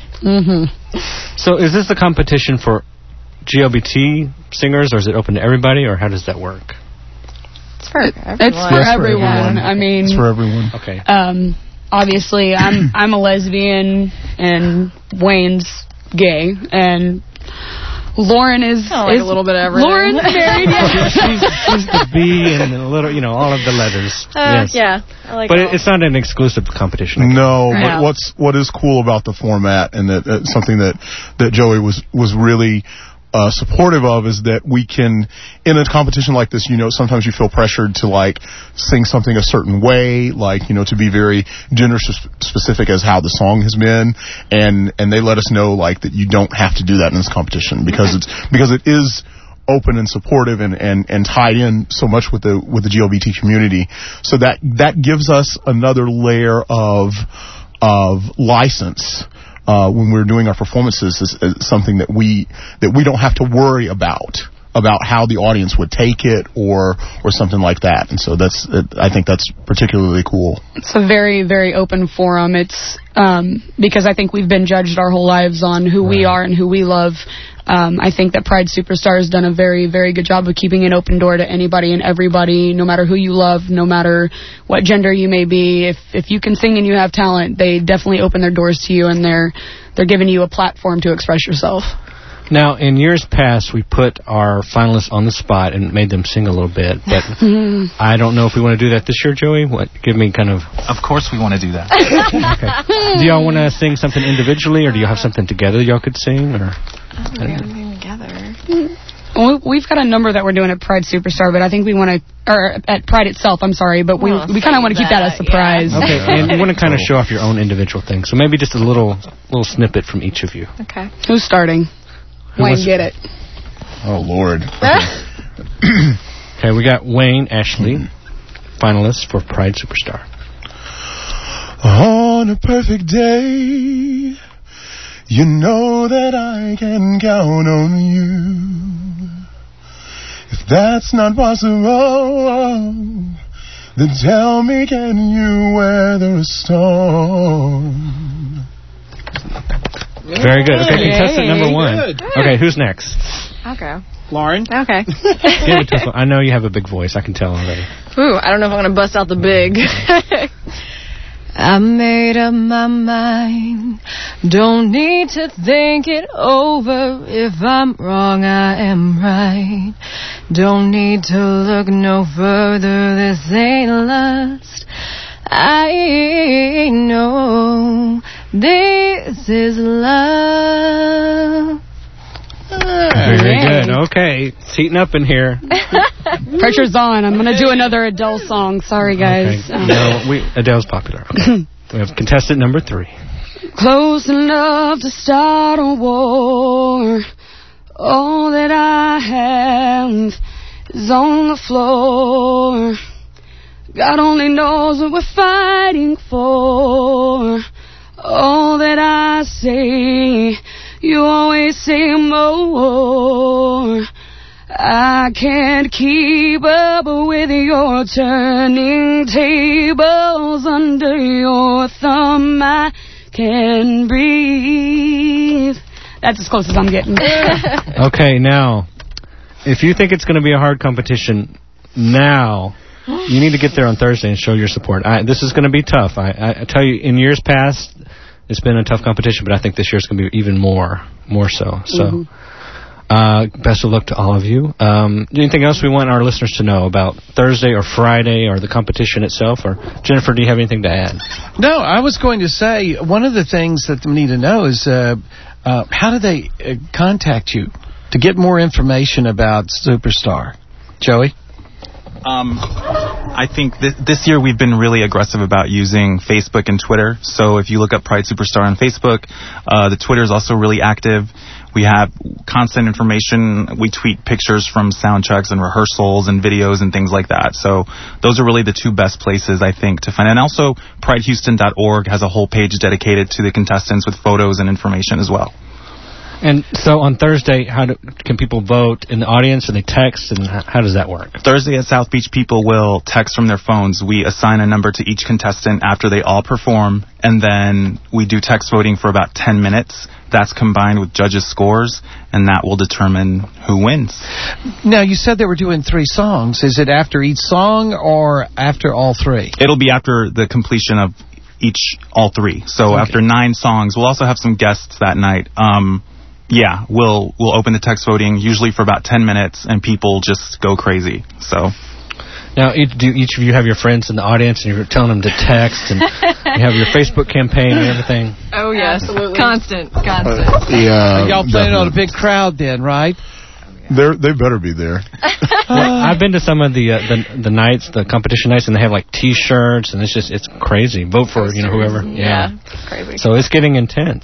So is this a competition for GLBT singers, or is it open to everybody, or how does that work? It's for everyone. It's for everyone. I mean, It's for everyone. Okay. Obviously, I'm a lesbian, and Wayne's gay, and Lauren is a little bit of everything. Lauren's married. Yeah. she's the B and a little, all of the letters. Yes. Yeah, I like But it. it's not an exclusive competition. No, Right. but what is cool about the format, and that something that Joey was really supportive of, is that we can, in a competition like this, sometimes you feel pressured to sing something a certain way, to be very gender specific as how the song has been, and they let us know that you don't have to do that in this competition because it is open and supportive and tied in so much with the GLBT community. So that gives us another layer of license when we're doing our performances, is something that we don't have to worry about about how the audience would take it or something like that. And so I think that's particularly cool. It's a very, very open forum. It's because I think we've been judged our whole lives on who we are and who we love. I think that Pride Superstar has done a very, very good job of keeping an open door to anybody and everybody, no matter who you love, no matter what gender you may be. If you can sing and you have talent, they definitely open their doors to you, and they're giving you a platform to express yourself. Now, in years past, we put our finalists on the spot and made them sing a little bit, but I don't know if we want to do that this year, Joey. Give me kind of... Of course we want to do that. Okay. Do y'all want to sing something individually, or do you have something together y'all could sing? Or together. Well, we've got a number that we're doing at Pride Superstar, but I think we want to, or at Pride itself, I'm sorry, but we kind of want to keep that a surprise. Okay, and you want to kind of show off your own individual thing, so maybe just a little snippet from each of you. Okay. Who's starting? Wayne, get it. Oh, Lord. Okay, we got Wayne Ashley, finalists for Pride Superstar. On a perfect day, you know that I can count on you. If that's not possible, then tell me, can you weather a storm? Very good. Okay, contestant number one. Okay, who's next? I'll go. Lauren? Okay. Give it to us. I know you have a big voice. I can tell already. Ooh, I don't know if I'm going to bust out the big. I made up my mind. Don't need to think it over. If I'm wrong, I am right. Don't need to look no further. This ain't lust. I know this is love. Very good. Okay, it's heating up in here. Pressure's on. I'm going to do another Adele song. Sorry, guys. Okay. No, Adele's popular. Okay. We have contestant number 3. Close enough to start a war. All that I have is on the floor. God only knows what we're fighting for. All that I say, you always say more. I can't keep up with your turning tables under your thumb. I can breathe. That's as close as I'm getting. Okay, now, if you think it's going to be a hard competition, now you need to get there on Thursday and show your support. This is going to be tough. I tell you, in years past, it's been a tough competition, but I think this year's going to be even more so. So, best of luck to all of you. Anything else we want our listeners to know about Thursday or Friday or the competition itself? Or Jennifer, do you have anything to add? No, I was going to say one of the things that we need to know is how do they contact you to get more information about Superstar? Joey? I think this year we've been really aggressive about using Facebook and Twitter. So if you look up Pride Superstar on Facebook, the Twitter is also really active. We have constant information. We tweet pictures from sound checks and rehearsals and videos and things like that. So those are really the two best places, I think, to find. And also, PrideHouston.org has a whole page dedicated to the contestants with photos and information as well. And so on Thursday, can people vote in the audience, and they text, and how does that work? Thursday at South Beach, people will text from their phones. We assign a number to each contestant after they all perform, and then we do text voting for about 10 minutes. That's combined with judges' scores, and that will determine who wins. Now, you said they were doing 3 songs. Is it after each song or after all 3? It'll be after the completion of all 3. So after 9 songs, we'll also have some guests that night. Yeah, we'll open the text voting usually for about 10 minutes, and people just go crazy. So now, do each of you have your friends in the audience, and you're telling them to text, and you have your Facebook campaign and everything? Oh, yes. Absolutely. Constant. Y'all planning on a big crowd then, right? They better be there. I've been to some of the nights, the competition nights, and they have like T-shirts, and it's crazy. Vote for whoever. Yeah, it's crazy. So it's getting intense.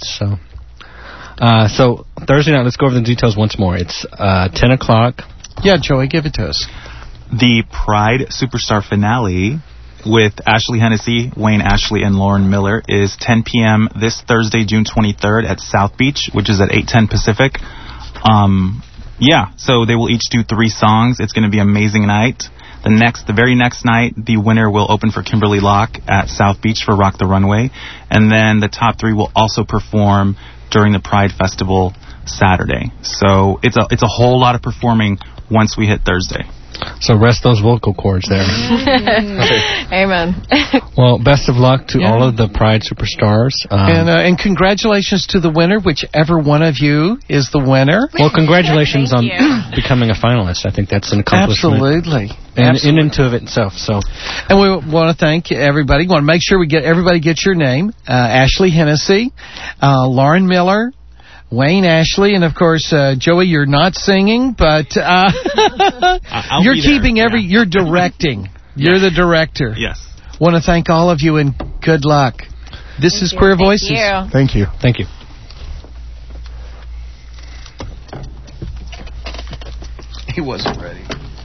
So Thursday night, let's go over the details once more. It's 10 o'clock. Yeah, Joey, give it to us. The Pride Superstar finale with Ashley Hennessy, Wayne Ashley, and Lauren Miller is 10 p.m. this Thursday, June 23rd at South Beach, which is at 8:10 Pacific. Yeah, so they will each do 3 songs. It's going to be an amazing night. The very next night, the winner will open for Kimberly Locke at South Beach for Rock the Runway. And then the top 3 will also perform during the Pride Festival Saturday. So it's a whole lot of performing once we hit Thursday. So rest those vocal cords there. Amen. Well, best of luck to all of the Pride Superstars. And congratulations to the winner, whichever one of you is the winner. Well, congratulations on becoming a finalist. I think that's an accomplishment. Absolutely. In and of itself. So, and we want to thank everybody. We want to make sure everybody gets your name. Ashley Hennessy, Lauren Miller, Wayne Ashley, and of course, Joey, you're not singing, but you're keeping you're directing. You're the director. Yes. Want to thank all of you and good luck. This is Queer Voices. Thank you. Thank you. He wasn't ready.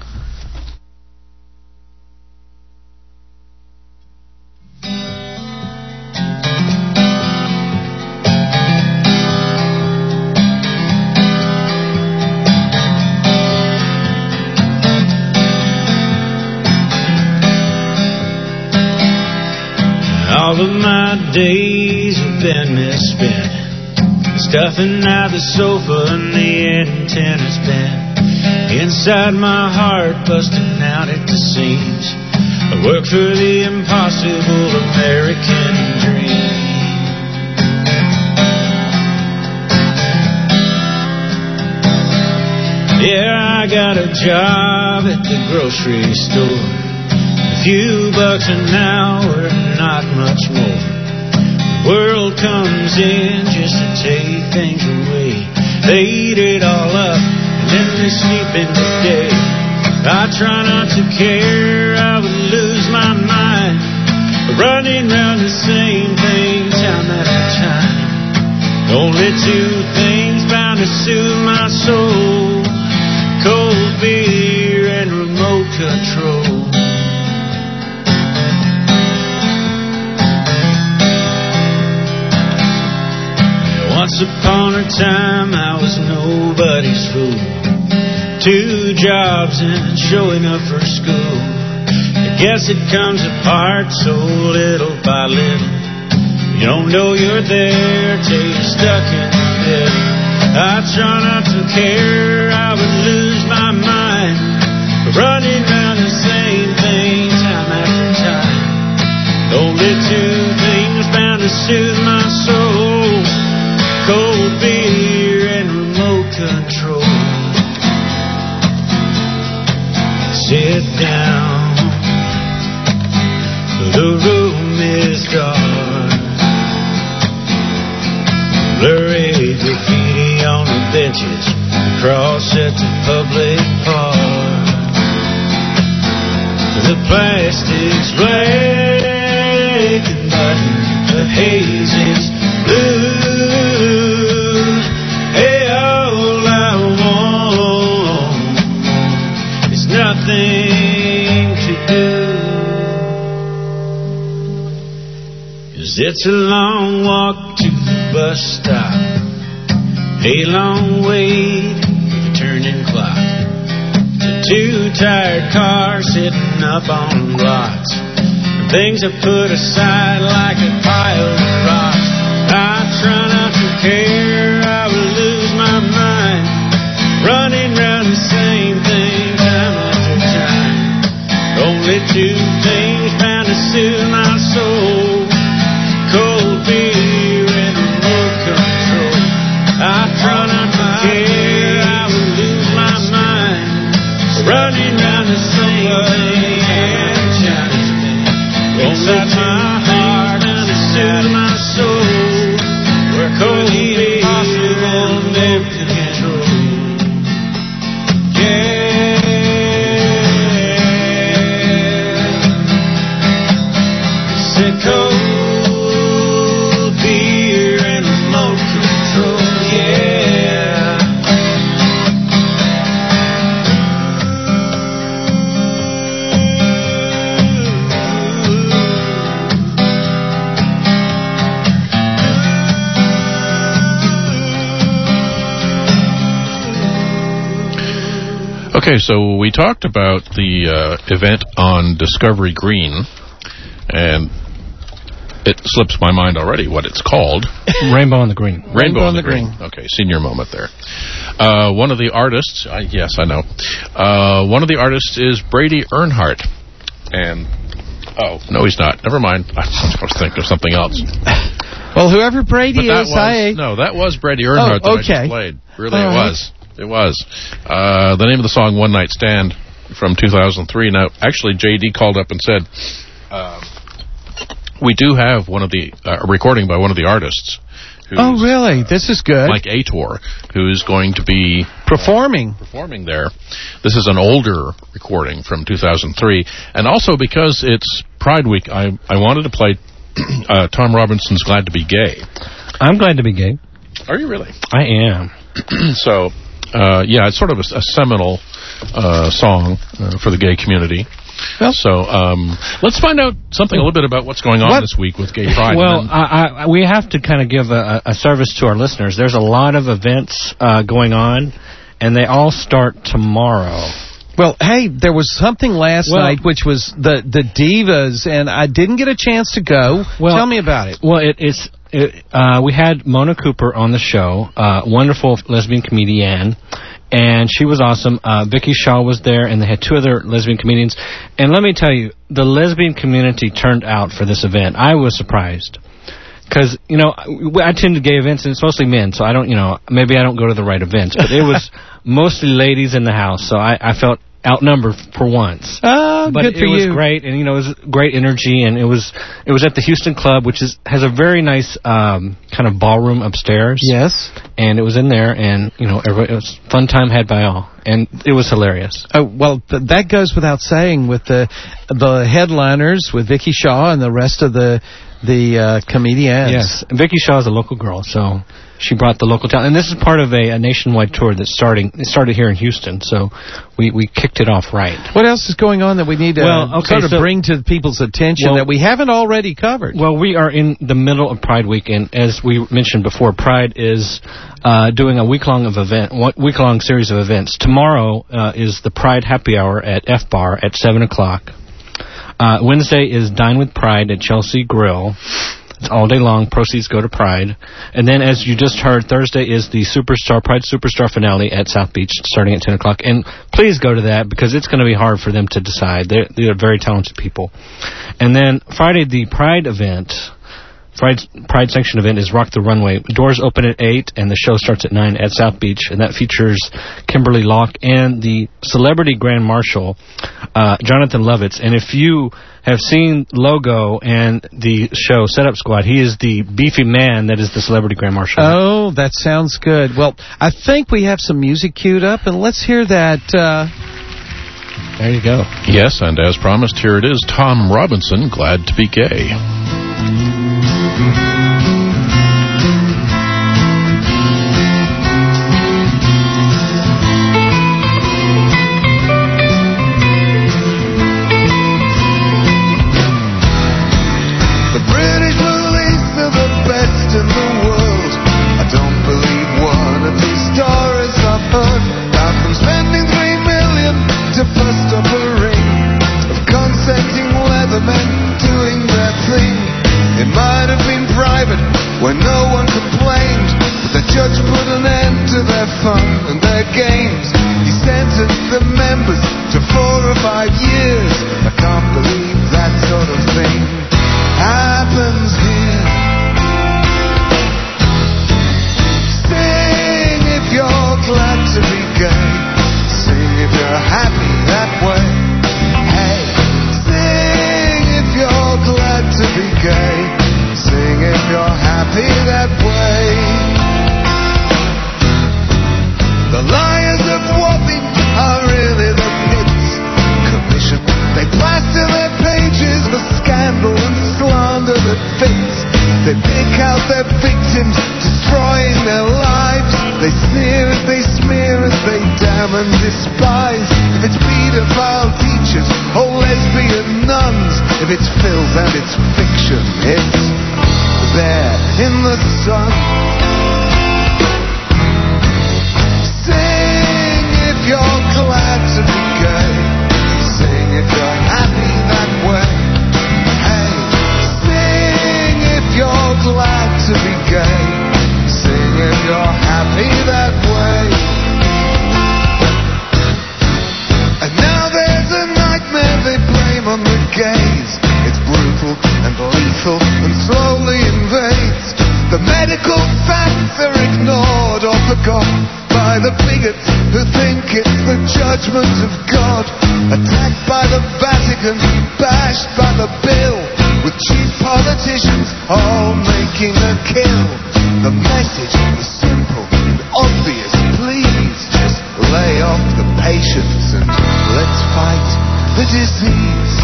All of my days have been misspent, stuffing out the sofa and the antenna's bent. Inside my heart, busting out at the seams. I work for the impossible American dream. Yeah, I got a job at the grocery store. Few bucks an hour, not much more. The world comes in just to take things away. They eat it all up, and then they sleep in the day. I try not to care, I would lose my mind, running round the same thing time after time. Only 2 things bound to soothe my soul: cold beer and remote control. Once upon a time I was nobody's fool. 2 jobs and showing up for school. I guess it comes apart so little by little. You don't know you're there till you're stuck in the middle. I try not to care, I would lose my mind, running around the same thing time after time. Only 2 things bound to soothe my soul: cold beer and remote control. Sit down, the room is dark. Blurry graffiti on the benches across at the public park. The plastic's black and button, the haze is blue. Nothing to do, 'cause it's a long walk to the bus stop, a long wait for the turning clock, to 2 tired cars sitting up on blocks, and things are put aside like a pile of rocks. I try not to care, I will lose my mind, running round the same thing time after time. Only 2 things bound to soothe my soul: cold beer and remote control. I try not to care, I will lose my mind, running round the same thing every time. Inside my heart, bound to soothe my soul, where cold beer and remote control. Cold beer and remote control, yeah. Okay, so we talked about the event on Discovery Green, and it slips my mind already what it's called. Rainbow on the Green. Rainbow on the Green. Okay, senior moment there. One of the artists, yes, I know. One of the artists is Brady Earnhardt. And, oh, no, he's not. Never mind. I was thinking of something else. Well, whoever Brady is, that was Brady Earnhardt that I just played. Really, it was. It was. The name of the song, One Night Stand, from 2003. Now, actually, J.D. called up and said, we do have one of the a recording by one of the artists. Oh, really? This is good. Mike Ator, who's going to be performing there. This is an older recording from 2003. And also, because it's Pride Week, I wanted to play Tom Robinson's Glad to Be Gay. I'm glad to be gay. Are you really? I am. So, yeah, it's sort of a seminal song for the gay community. Well, so let's find out something a little bit about what's going on this week with Gay Pride. Well, we have to kind of give a service to our listeners. There's a lot of events going on, and they all start tomorrow. Well, hey, there was something last night, which was the Divas, and I didn't get a chance to go. Well, tell me about it. Well, we had Mona Cooper on the show, wonderful lesbian comedian. And she was awesome. Vicky Shaw was there, and they had two other lesbian comedians. And let me tell you, the lesbian community turned out for this event. I was surprised. Because, I attend to gay events, and it's mostly men, so I don't, maybe I don't go to the right events. But it was mostly ladies in the house, so I felt outnumbered for once. Oh, but good for you. It was great, and, it was great energy, and it was at the Houston Club, which has a very nice kind of ballroom upstairs. Yes. And it was in there, and, it was fun time had by all. And it was hilarious. Oh, well, that goes without saying with the headliners, with Vicky Shaw and the rest of the comedians. Yes, and Vicky Shaw is a local girl, so she brought the local talent. And this is part of a nationwide tour that's starting. It started here in Houston, so we kicked it off right. What else is going on that we need to bring to people's attention that we haven't already covered? Well, we are in the middle of Pride Week, and as we mentioned before, Pride is doing a week-long series of events. Tomorrow is the Pride Happy Hour at F Bar at 7 o'clock. Wednesday is Dine with Pride at Chelsea Grill. It's all day long. Proceeds go to Pride. And then, as you just heard, Thursday is the Pride Superstar finale at South Beach, starting at 10 o'clock. And please go to that, because it's going to be hard for them to decide. They're very talented people. And then Friday, the Pride event, Pride Sanction event, is Rock the Runway. Doors open at 8, and the show starts at 9 at South Beach, and that features Kimberly Locke and the celebrity Grand Marshal, Jonathan Lovitz. And if you have seen Logo and the show Setup Squad, he is the beefy man that is the celebrity Grand Marshal. Oh, that sounds good. Well, I think we have some music queued up, and let's hear that. There you go. Yes, and as promised, here it is, Tom Robinson, Glad to Be Gay. When no one complained, but the judge put an end to their fun and their games. He sentenced the members to 4 or 5 years. I can't believe that sort of thing happens here. Sing if you're glad to be gay. Sing if you're happy that way. Hey, sing if you're glad to be gay. Sing if you're happy that way. The liars of Wapping are really the hits. Commission, they plaster their pages with scandal and slander that fits. They pick out their victims, destroying their lives. They sneer as they smear, as they damn and despise. If it's pedophile teachers or lesbian nuns, if it's filth and it's fiction, it's there in the sun. Sing if you're glad to gaze. It's brutal and lethal and slowly invades. The medical facts are ignored or forgotten by the bigots who think it's the judgment of God. Attacked by the Vatican, bashed by the bill, with cheap politicians all making a kill. The message is simple and obvious. Please just lay off the patience and let's fight the disease.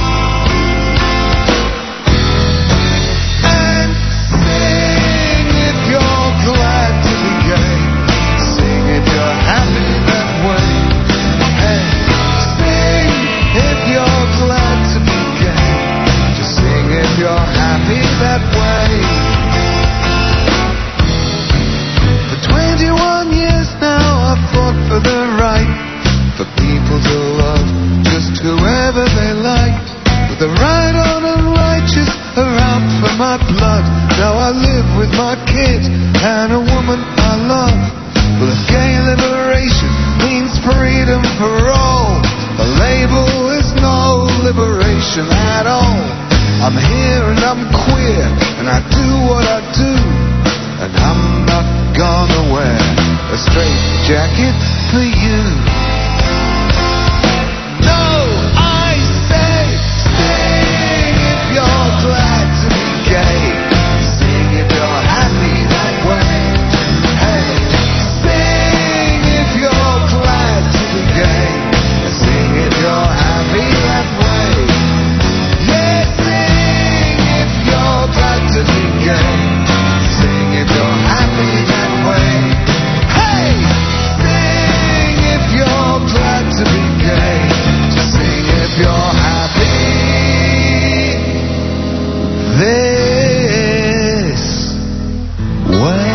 And sing if you're glad to be gay. Sing if you're happy that way. Hey, sing if you're glad to be gay. Just sing if you're happy that way. For 21 years now I've fought for the right for people to love just whoever they like. With the right on unrighteous are out for my blood. Now I live with my kid and a woman I love. Well, if gay liberation means freedom for all, the label is no liberation at all. I'm here and I'm queer and I do what I do, and I'm not gonna wear a straight jacket for you. No, I say sing if you're glad to be gay. Sing if you're happy that way. Hey, sing if you're glad to be gay. Sing if you're happy that way. Yeah, sing if you're glad to be gay. Sing if you're happy that way. Hey, sing if you're glad to be gay. Just sing if you're happy this way.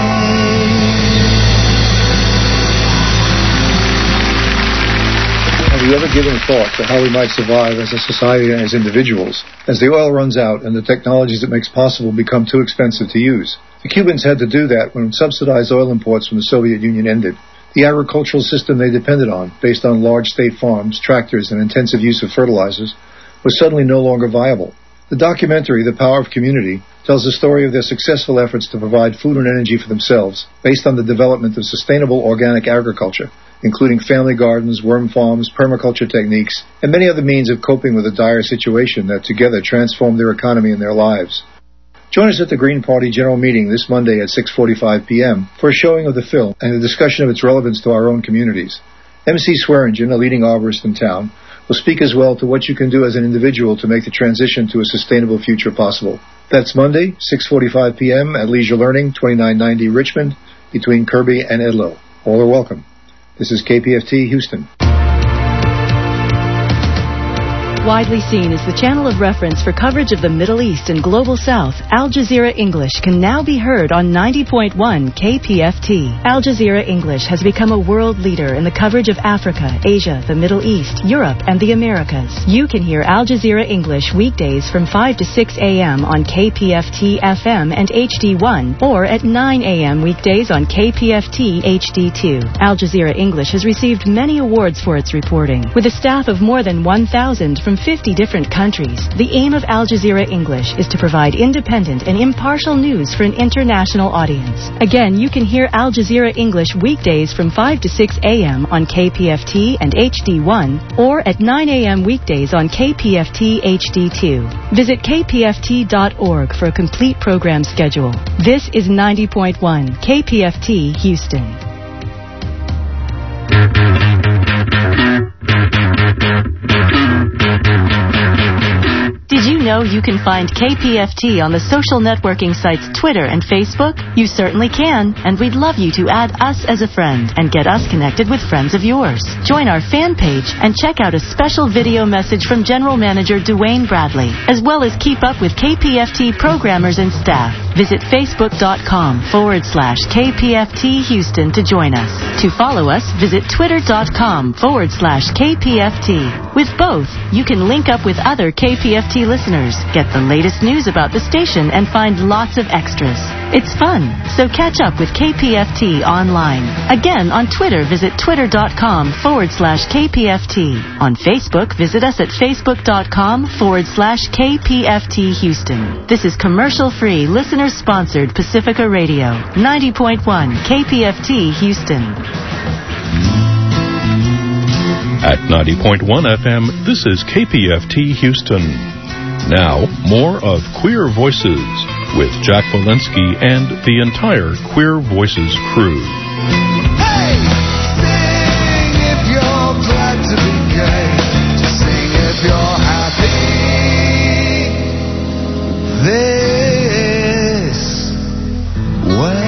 Have you ever given thought to how we might survive as a society and as individuals as the oil runs out and the technologies it makes possible become too expensive to use? The Cubans had to do that when subsidized oil imports from the Soviet Union ended. The agricultural system they depended on, based on large state farms, tractors, and intensive use of fertilizers, was suddenly no longer viable. The documentary, The Power of Community, tells the story of their successful efforts to provide food and energy for themselves, based on the development of sustainable organic agriculture, including family gardens, worm farms, permaculture techniques, and many other means of coping with a dire situation that together transformed their economy and their lives. Join us at the Green Party General Meeting this Monday at 6:45 p.m. for a showing of the film and a discussion of its relevance to our own communities. MC Swearingen, a leading arborist in town, will speak as well to what you can do as an individual to make the transition to a sustainable future possible. That's Monday, 6:45 p.m. at Leisure Learning, 2990 Richmond, between Kirby and Edlow. All are welcome. This is KPFT Houston. Widely seen as the channel of reference for coverage of the Middle East and Global South, Al Jazeera English can now be heard on 90.1 KPFT. Al Jazeera English has become a world leader in the coverage of Africa, Asia, the Middle East, Europe, and the Americas. You can hear Al Jazeera English weekdays from 5 to 6 a.m. on KPFT FM and HD1, or at 9 a.m. weekdays on KPFT HD2. Al Jazeera English has received many awards for its reporting, with a staff of more than 1,000 from 50 different countries. The aim of Al Jazeera English is to provide independent and impartial news for an international audience. Again, you can hear Al Jazeera English weekdays from 5 to 6 a.m. on KPFT and HD1, or at 9 a.m. weekdays on KPFT HD2. Visit kpft.org for a complete program schedule. This is 90.1 KPFT Houston. Did you know you can find KPFT on the social networking sites Twitter and Facebook? You certainly can, and we'd love you to add us as a friend and get us connected with friends of yours. Join our fan page and check out a special video message from General Manager Dwayne Bradley, as well as keep up with KPFT programmers and staff. Visit Facebook.com/KPFT Houston to join us. To follow us, visit Twitter.com/KPFT. With both, you can link up with other KPFT listeners, get the latest news about the station, and find lots of extras. It's fun, so catch up with KPFT online. Again, on Twitter, visit twitter.com/KPFT. On Facebook, visit us at facebook.com/KPFT Houston. This is commercial-free, listener-sponsored Pacifica Radio, 90.1 KPFT Houston. At 90.1 FM, this is KPFT Houston. Now, more of Queer Voices with Jack Walensky and the entire Queer Voices crew. Hey! Sing if you're glad to be gay. Sing if you're happy. This way.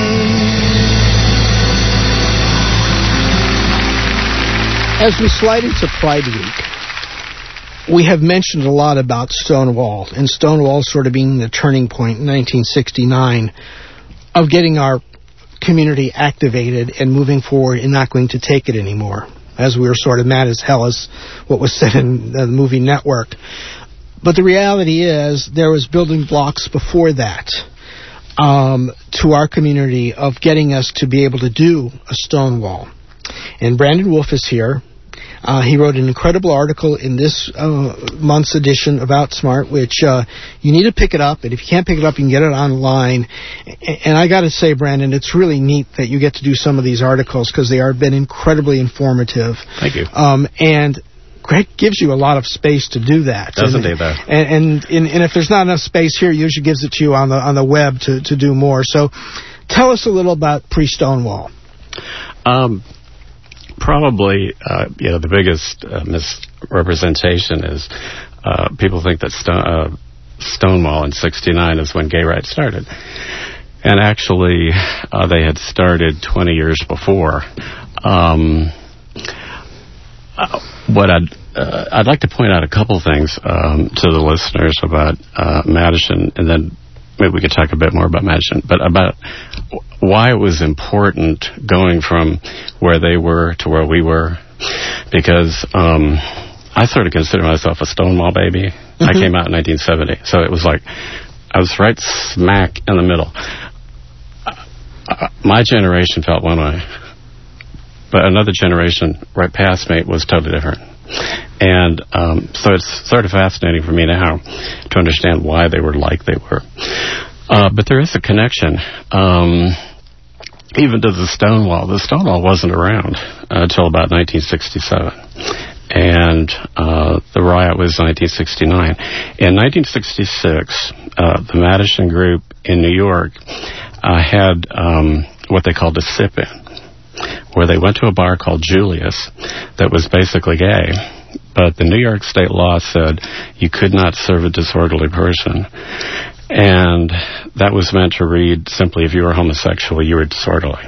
As we slide into Pride Week, we have mentioned a lot about Stonewall, and Stonewall sort of being the turning point in 1969 of getting our community activated and moving forward and not going to take it anymore, as we were sort of mad as hell as what was said in the movie Network. But the reality is there was building blocks before that to our community of getting us to be able to do a Stonewall. And Brandon Wolf is here. He wrote an incredible article in this month's edition of Outsmart, which you need to pick it up. And if you can't pick it up, you can get it online. And I got to say, Brandon, it's really neat that you get to do some of these articles because they have been incredibly informative. Thank you. And Greg gives you a lot of space to do that. Doesn't he, though? And if there's not enough space here, he usually gives it to you on the web to do more. So tell us a little about pre-Stonewall. Probably, the biggest misrepresentation is people think that Stonewall in '69 is when gay rights started. And actually, they had started 20 years before. What I'd like to point out a couple things to the listeners about Madison, and then maybe we could talk a bit more about Madison, but about why it was important going from where they were to where we were, because I sort of consider myself a Stonewall baby. Mm-hmm. I came out in 1970, so it was like I was right smack in the middle. My generation felt one way, but another generation right past me was totally different. And so it's sort of fascinating for me now to understand why they were like they were. But there is a connection. Even to the Stonewall. The Stonewall wasn't around until about 1967. And the riot was 1969. In 1966, the Madison Group in New York had what they called a sip-in, where they went to a bar called Julius that was basically gay. But the New York state law said you could not serve a disorderly person. And that was meant to read simply, if you were homosexual, you were disorderly.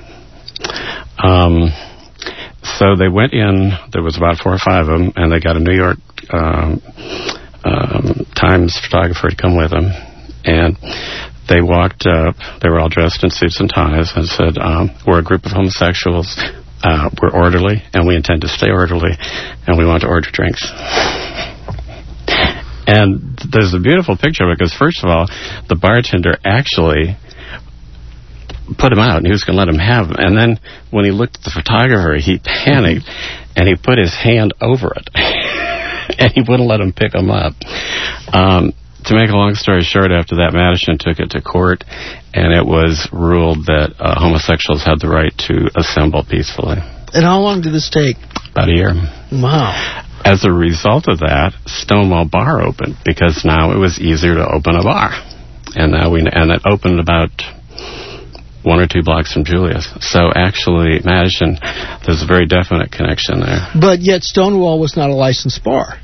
So they went in, there was about 4 or 5 of them, and they got a New York Times photographer to come with them. And they walked up, they were all dressed in suits and ties, and said, we're a group of homosexuals, we're orderly, and we intend to stay orderly, and we want to order drinks. And there's a beautiful picture because, first of all, the bartender actually put him out, and he was going to let him have them. And then when he looked at the photographer, he panicked, and he put his hand over it, and he wouldn't let him pick them up. To make a long story short, after that, Madison took it to court, and it was ruled that homosexuals had the right to assemble peacefully. And how long did this take? About a year. Wow. As a result of that, Stonewall Bar opened, because now it was easier to open a bar. And it opened about 1 or 2 blocks from Julius. So actually, Madison, there's a very definite connection there. But yet Stonewall was not a licensed bar.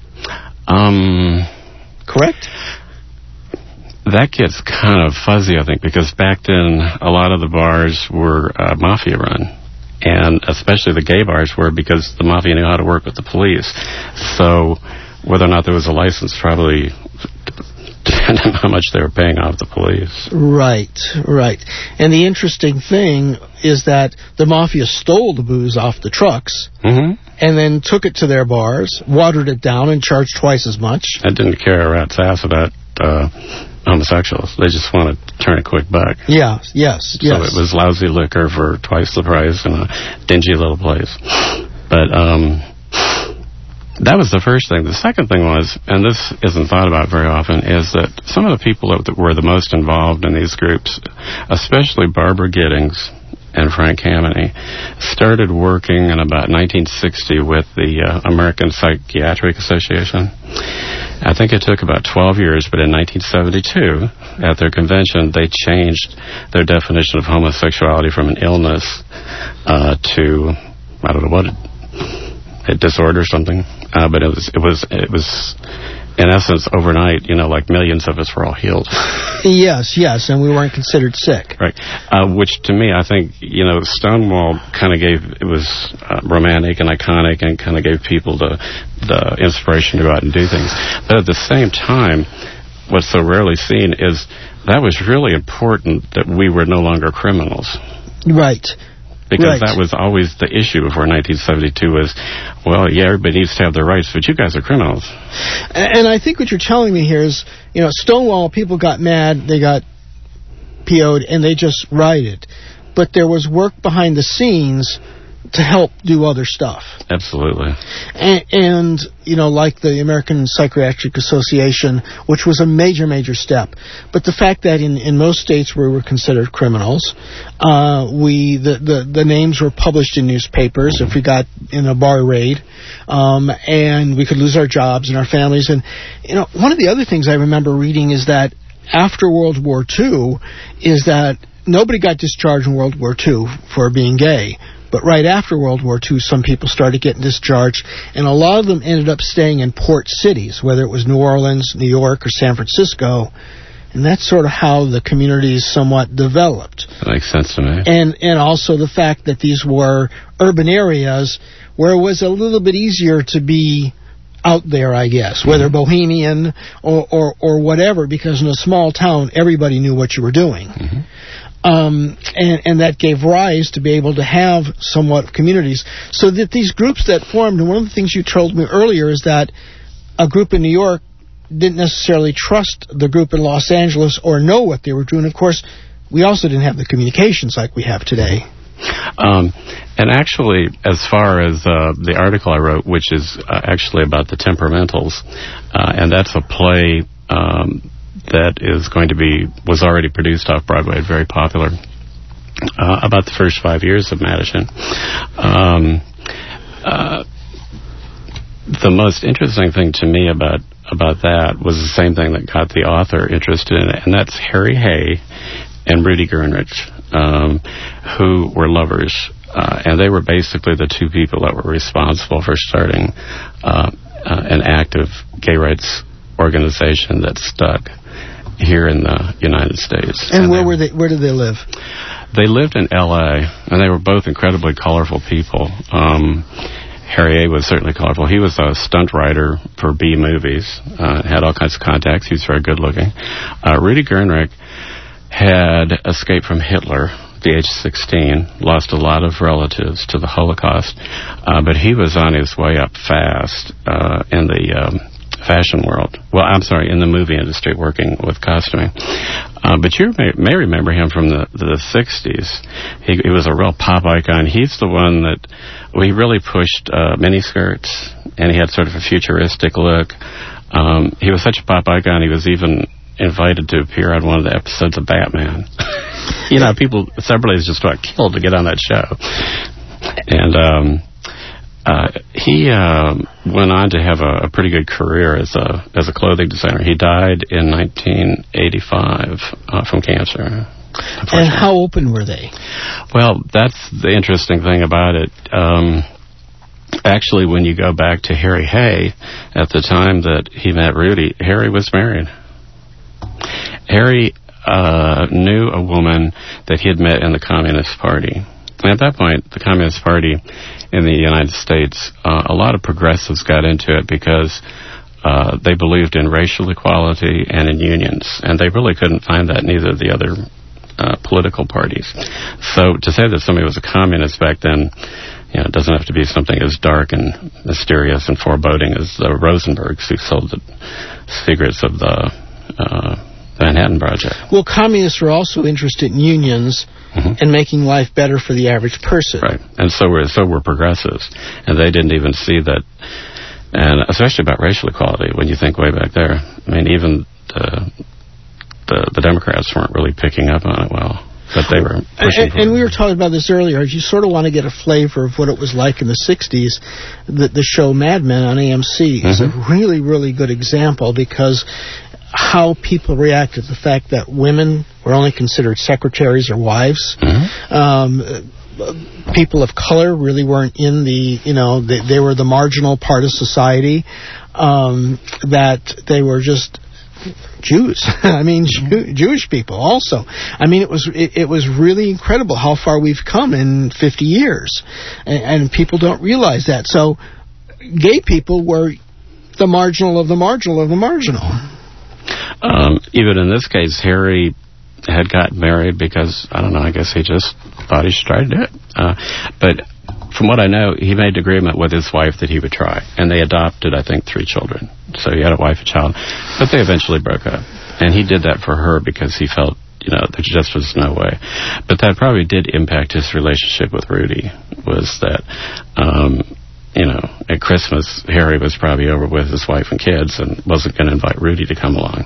Correct? That gets kind of fuzzy, I think, because back then a lot of the bars were mafia run. And especially the gay bars were, because the mafia knew how to work with the police. So whether or not there was a license probably depended on how much they were paying off the police. Right. And the interesting thing is that the mafia stole the booze off the trucks, and then took it to their bars, watered it down, and charged twice as much. I didn't care a rat's ass about homosexuals. They just want to turn a quick buck. Yes. So it was lousy liquor for twice the price in a dingy little place. But that was the first thing. The second thing was, and this isn't thought about very often, is that some of the people that were the most involved in these groups, especially Barbara Giddings and Frank Kameny, started working in about 1960 with the American Psychiatric Association. I think it took about 12 years, but in 1972, at their convention, they changed their definition of homosexuality from an illness to, I don't know what, a disorder or something. But it was in essence overnight, like millions of us were all healed. Yes, and we weren't considered sick. Right. Which to me, I think, Stonewall kind of it was romantic and iconic and kind of gave people the inspiration to go out and do things. But at the same time, what's so rarely seen is that was really important that we were no longer criminals. Right. Because that was always the issue before 1972 was, well, yeah, everybody needs to have their rights, but you guys are criminals. And I think what you're telling me here is, Stonewall, people got mad, they got PO'd, and they just rioted. But there was work behind the scenes to help do other stuff. Absolutely. And like the American Psychiatric Association, which was a major, major step. But the fact that in most states where we were considered criminals, the names were published in newspapers if we got in a bar raid, and we could lose our jobs and our families. And, one of the other things I remember reading is that after World War II is that nobody got discharged in World War II for being gay. But right after World War II, some people started getting discharged, and a lot of them ended up staying in port cities, whether it was New Orleans, New York, or San Francisco. And that's sort of how the communities somewhat developed. That makes sense to me. And also the fact that these were urban areas where it was a little bit easier to be out there, I guess, whether bohemian or whatever, because in a small town, everybody knew what you were doing. Mm-hmm. And that gave rise to be able to have somewhat of communities. So that these groups that formed, and one of the things you told me earlier is that a group in New York didn't necessarily trust the group in Los Angeles or know what they were doing. Of course, we also didn't have the communications like we have today. And actually, as far as the article I wrote, which is actually about the Temperamentals, and that's a play that was already produced off Broadway, very popular, about the first 5 years of Madison. The most interesting thing to me about that was the same thing that got the author interested in it, and that's Harry Hay and Rudy Gernrich, who were lovers, and they were basically the two people that were responsible for starting an active gay rights organization that stuck here in the United States. And where did they live? They lived in L.A., and they were both incredibly colorful people. Harry A. was certainly colorful. He was a stunt writer for B movies, had all kinds of contacts. He was very good looking. Rudy Gernrich had escaped from Hitler at the age of 16, lost a lot of relatives to the Holocaust, but he was on his way up fast in the fashion world. Well, I'm sorry, in the movie industry, working with costuming. But you may remember him from the 60s. He was a real pop icon. He's the one that we really pushed miniskirts, and he had sort of a futuristic look. He was such a pop icon, he was even invited to appear on one of the episodes of Batman. Celebrities just got killed to get on that show. And he went on to have a pretty good career as a clothing designer. He died in 1985 from cancer. And how open were they? Well, that's the interesting thing about it. Actually, when you go back to Harry Hay, at the time that he met Rudy, Harry was married. Harry knew a woman that he had met in the Communist Party. And at that point, the Communist Party in the United States, a lot of progressives got into it because they believed in racial equality and in unions. And they really couldn't find that in either of the other political parties. So to say that somebody was a communist back then, it doesn't have to be something as dark and mysterious and foreboding as the Rosenbergs who sold the secrets of the the Manhattan Project. Well, communists were also interested in unions and making life better for the average person. Right, and so were progressives, and they didn't even see that. And especially about racial equality, when you think way back there, I mean, even the Democrats weren't really picking up on it well. But they were pushing and we were talking about this earlier. You sort of want to get a flavor of what it was like in the 60s. The show Mad Men on AMC is a really, really good example, because how people reacted to the fact that women were only considered secretaries or wives. People of color really weren't in the, they were the marginal part of society, that they were just Jews. I mean, Jewish people also. I mean, it was really incredible how far we've come in 50 years, and people don't realize that. So, gay people were the marginal of the marginal of the marginal. Even in this case, Harry had gotten married because, I don't know, I guess he just thought he should try to do it. But from what I know, he made an agreement with his wife that he would try. And they adopted, I think, 3 children. So he had a wife and child. But they eventually broke up. And he did that for her because he felt, there just was no way. But that probably did impact his relationship with Rudy, was that, at Christmas, Harry was probably over with his wife and kids and wasn't going to invite Rudy to come along.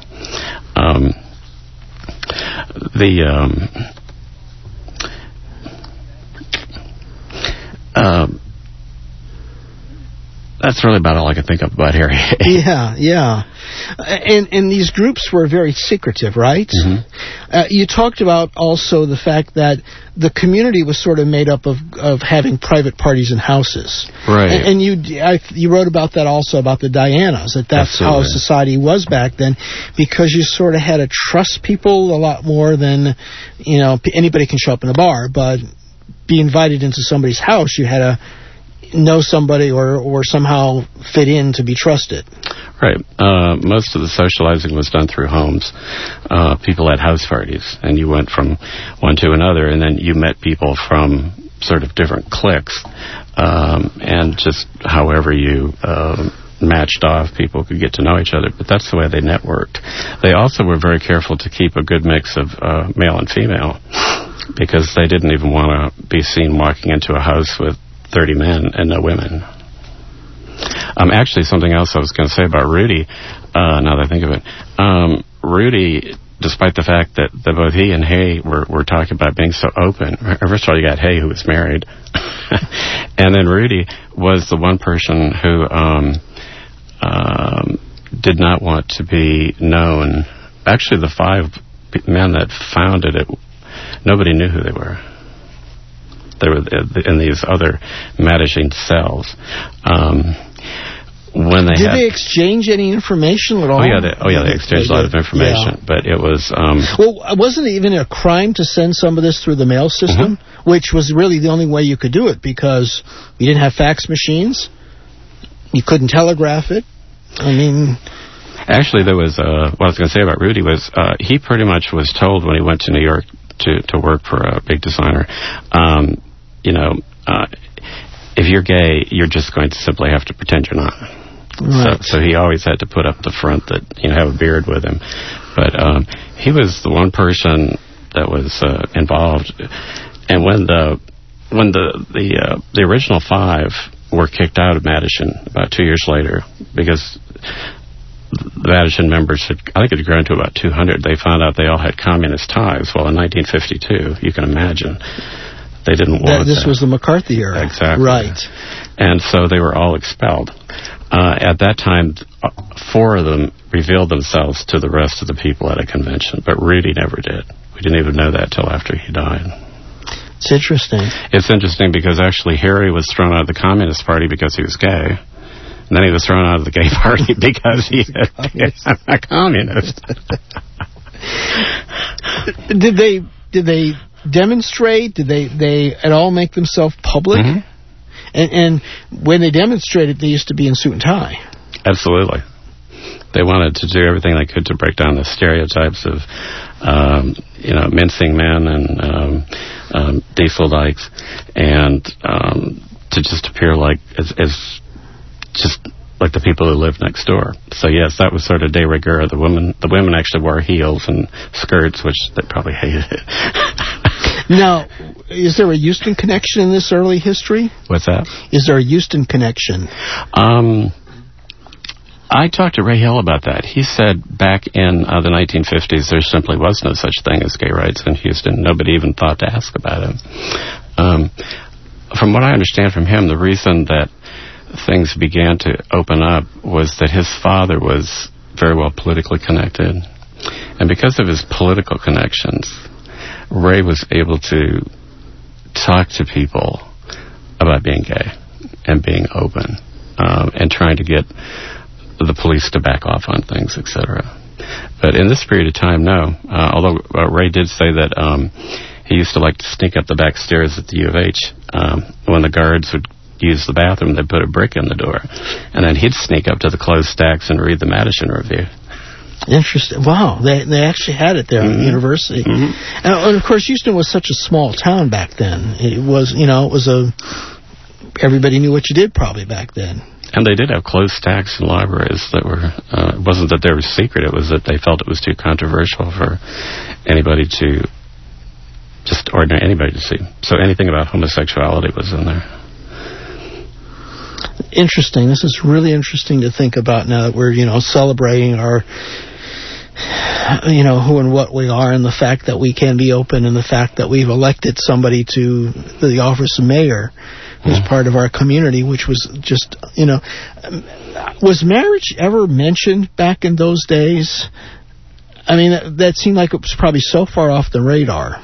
That's really about all I can think of about Harry. Yeah. And these groups were very secretive, right? You talked about also the fact that the community was sort of made up of having private parties and houses. Right. And you wrote about that also, about the Dianas, that's Absolutely. how society was back then, because you sort of had to trust people a lot more than, anybody can show up in a bar, but be invited into somebody's house, you had to know somebody or somehow fit in to be trusted. Right. Most of the socializing was done through homes. People had house parties, and you went from one to another, and then you met people from sort of different cliques, and just however you matched off, people could get to know each other. But that's the way they networked. They also were very careful to keep a good mix of male and female, because they didn't even want to be seen walking into a house with 30 men and no women. Actually, something else I was going to say about Rudy, now that I think of it. Rudy, despite the fact that both he and Hay were talking about being so open, first of all, you got Hay, who was married, and then Rudy was the one person who did not want to be known. Actually, the 5 men that founded it, nobody knew who they were. They were in these other managing cells. When they Did they exchange any information at all? Oh yeah, they exchanged a lot of information, but it was... well, wasn't it even a crime to send some of this through the mail system, which was really the only way you could do it, because you didn't have fax machines, you couldn't telegraph it. I mean... Actually, there was... what I was going to say about Rudy was he pretty much was told when he went to New York to work for a big designer, if you're gay, you're just going to simply have to pretend you're not. Right. So he always had to put up the front that, have a beard with him. But he was the one person that was involved. And when the original 5 were kicked out of Madison about 2 years later, because the Madison members had, I think it had grown to about 200. They found out they all had communist ties. Well, in 1952, you can imagine, they didn't want this was the McCarthy era. Exactly. Right. And so they were all expelled. At that time, 4 of them revealed themselves to the rest of the people at a convention, but Rudy never did. We didn't even know that till after he died. It's interesting. It's interesting because actually Harry was thrown out of the Communist Party because he was gay. And then he was thrown out of the gay party because he was a communist. Did they demonstrate? Did they at all make themselves public? And when they demonstrated, they used to be in suit and tie. Absolutely. They wanted to do everything they could to break down the stereotypes of, mincing men and diesel dykes, and to just appear like as just like the people who lived next door. So yes, that was sort of de rigueur. The women actually wore heels and skirts, which they probably hated. Now, is there a Houston connection in this early history? What's that? Is there a Houston connection? I talked to Ray Hill about that. He said back in the 1950s, there simply was no such thing as gay rights in Houston. Nobody even thought to ask about it. From what I understand from him, the reason that things began to open up was that his father was very well politically connected. And because of his political connections, Ray was able to talk to people about being gay and being open and trying to get the police to back off on things, etc. But in this period of time, no. Although Ray did say that he used to like to sneak up the back stairs at the U of H. When the guards would use the bathroom, they'd put a brick in the door. And then he'd sneak up to the closed stacks and read the Madison Review. Interesting. Wow, they actually had it there at the university. And of course, Houston was such a small town back then. It was, everybody knew what you did probably back then. And they did have closed stacks and libraries that were, it wasn't that they were secret, it was that they felt it was too controversial for anybody to, just ordinary anybody to see. So anything about homosexuality was in there. Interesting. This is really interesting to think about now that we're, celebrating our, who and what we are, and the fact that we can be open, and the fact that we've elected somebody to the office of mayor who's part of our community, which was just, was marriage ever mentioned back in those days? I mean, that seemed like it was probably so far off the radar.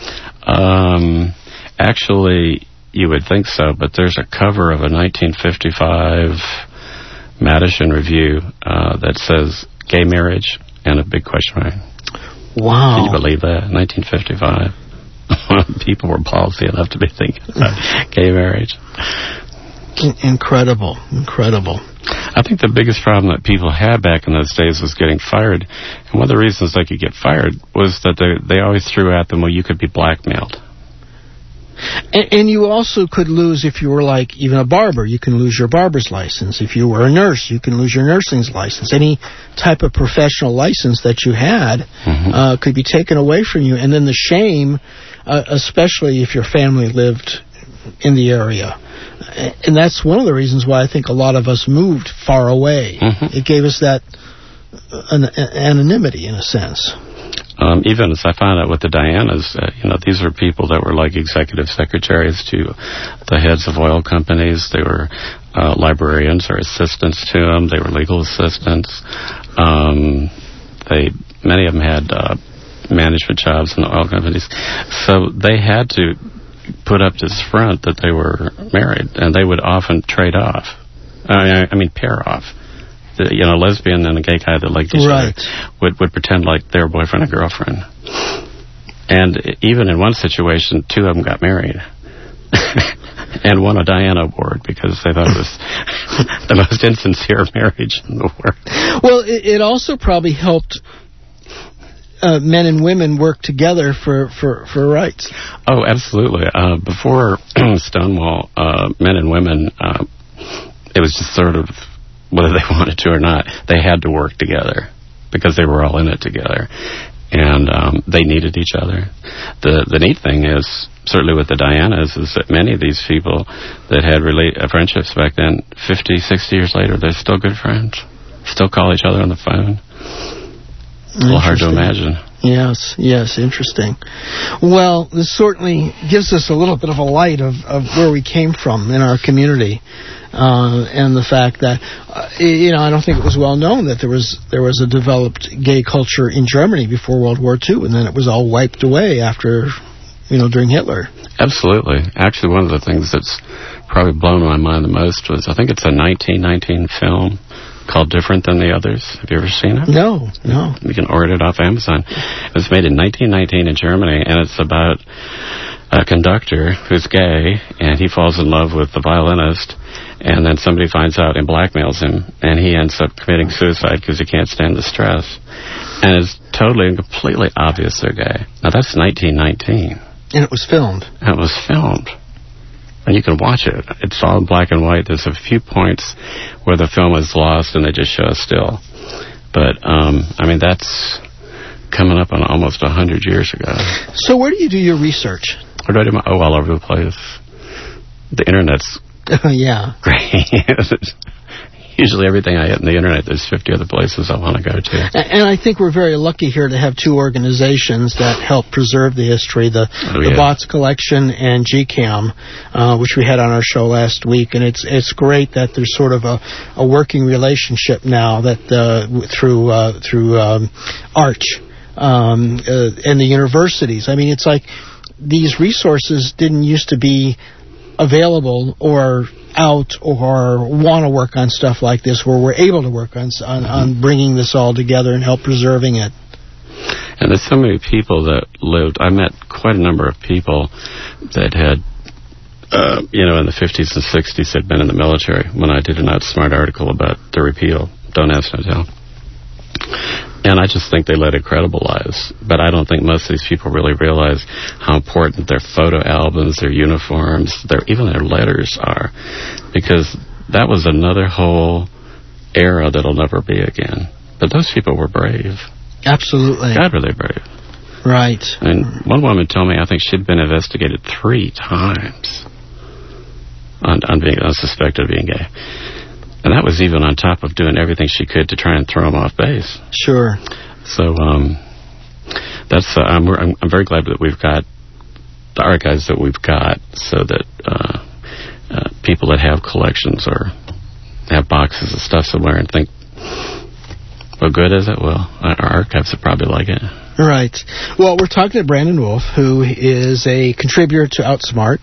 Actually, you would think so, but there's a cover of a 1955 Madison Review that says gay marriage and a big question mark. Wow. Can you believe that? 1955. People were ballsy enough to be thinking about gay marriage. Incredible. I think the biggest problem that people had back in those days was getting fired. And one of the reasons they could get fired was that they always threw at them, well, you could be blackmailed. And you also could lose, if you were like even a barber, you can lose your barber's license. If you were a nurse, you can lose your nursing license. Any type of professional license that you had could be taken away from you. And then the shame, especially if your family lived in the area. And that's one of the reasons why I think a lot of us moved far away. It gave us that anonymity, in a sense. Even as I found out with the Dianas, these were people that were like executive secretaries to the heads of oil companies. They were librarians or assistants to them. They were legal assistants. Many of them had management jobs in the oil companies. So they had to put up this front that they were married, and they would often trade off. Pair off. A lesbian and a gay guy that liked each other would pretend like they were boyfriend and girlfriend. And even in one situation, two of them got married and won a Diana Award because they thought it was the most insincere marriage in the world. Well, it also probably helped men and women work together for rights. Oh, absolutely. Before Stonewall, men and women, it was just sort of, whether they wanted to or not, they had to work together because they were all in it together. And they needed each other. The neat thing is, certainly with the Dianas, is that many of these people that had friendships back then, 50, 60 years later, they're still good friends. Still call each other on the phone. A little hard to imagine. Yes, interesting. Well, this certainly gives us a little bit of a light of where we came from in our community. And the fact that, I don't think it was well known that there was a developed gay culture in Germany before World War II, and then it was all wiped away after, during Hitler. Absolutely. Actually, one of the things that's probably blown my mind the most was, I think it's a 1919 film called Different Than the Others. Have you ever seen it? No. You can order it off Amazon. It was made in 1919 in Germany, and it's about a conductor who's gay, and he falls in love with the violinist, and then somebody finds out and blackmails him, and he ends up committing suicide because he can't stand the stress. And it's totally and completely obvious they're gay. Now, that's 1919. And it was filmed. And you can watch it. It's all in black and white. There's a few points where the film is lost and they just show a still. But, I mean, that's coming up on almost 100 years ago. So where do you do your research? Where do I do my... all over the place. The Internet's yeah. great. Usually everything I hit on the Internet, there's 50 other places I want to go to. And I think we're very lucky here to have two organizations that help preserve the history, the Bots Collection and GCAM, which we had on our show last week. And it's great that there's sort of a working relationship now that through Arch and the universities. I mean, it's like these resources didn't used to be available or out or want to work on stuff like this, where we're able to work on bringing this all together and help preserving it. And there's so many people that lived. I met quite a number of people that had, in the 50s and 60s had been in the military when I did an Outsmart article about the repeal, Don't Ask, Don't Tell. And I just think they led incredible lives. But I don't think most of these people really realize how important their photo albums, their uniforms, even their letters are. Because that was another whole era that'll never be again. But those people were brave. Absolutely. God, were they brave. Right. And one woman told me, I think she'd been investigated 3 times on suspected of being gay. And that was even on top of doing everything she could to try and throw him off base. Sure. So that's I'm very glad that we've got the archives that we've got, so that people that have collections or have boxes of stuff somewhere and think, well, good is it? Well, our archives would probably like it. Right. Well, we're talking to Brandon Wolf, who is a contributor to Outsmart.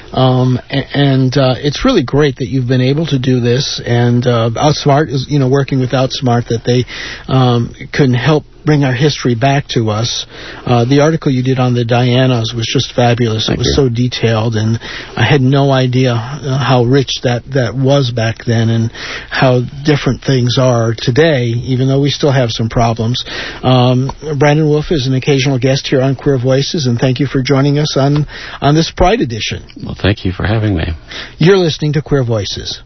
And it's really great that you've been able to do this. And Outsmart is, working with Outsmart, that they can help bring our history back to us. The article you did on the Dianas was just fabulous. It was so detailed, and I had no idea how rich that was back then and how different things are today, even though we still have some problems. Brandon Wolf is an occasional guest here on Queer Voices, and thank you for joining us on this Pride edition. Well, thank you for having me. You're listening to Queer Voices.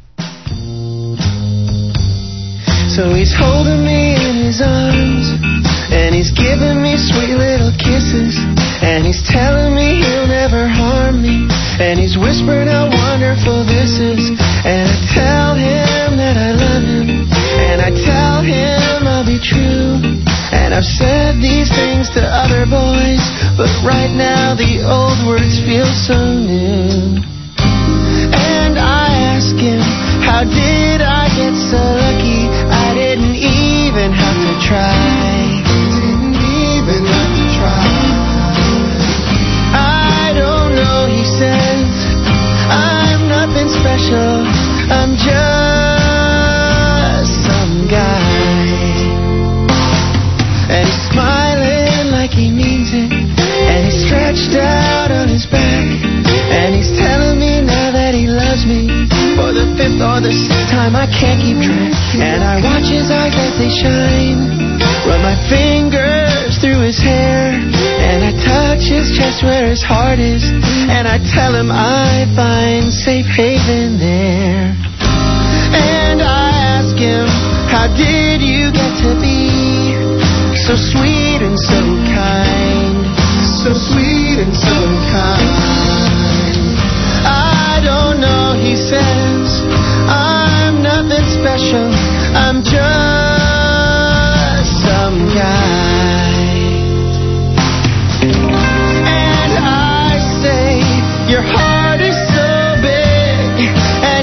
So he's holding me in his arms, and he's giving me sweet little kisses, and he's telling me he'll never harm me, and he's whispering how wonderful this is, and I tell him that I love him, and I tell him I'll be true, and I've said these things to other boys, but right now the old words feel so new. And I ask him, how did I get so lucky? I didn't even have to try. Didn't even have to try. I don't know, he says, I'm nothing special, I'm just some guy. And he's smiling like he means it, and he's stretched out on his back, and he's telling me now that he loves me for the 5th or the 6th time, I can't keep track. And I watch his eyes as they shine, run my fingers through his hair, and I touch his chest where his heart is, and I tell him I find safe haven there. And I ask him, how did you get to be so sweet and so kind? So sweet and so kind. I don't know, he says, I'm nothing special, I'm just some guy. And I say, your heart is so big,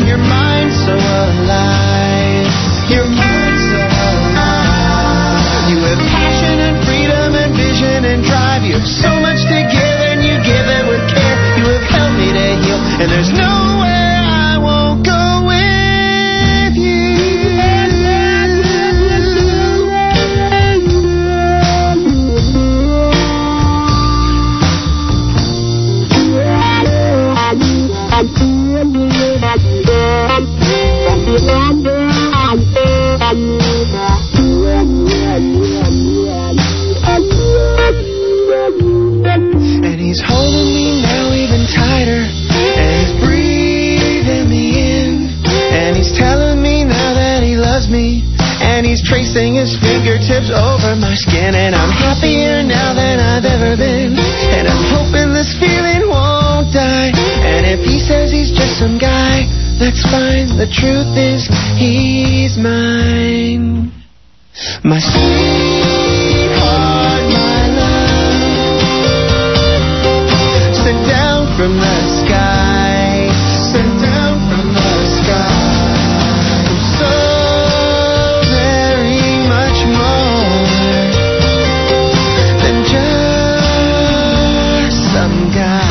his fingertips over my skin, and I'm happier now than I've ever been. And I'm hoping this feeling won't die. And if he says he's just some guy, that's fine. The truth is, he's mine. My sweetheart, my love, sent down from the sky, sent down from the sky. So very much more than just some guy.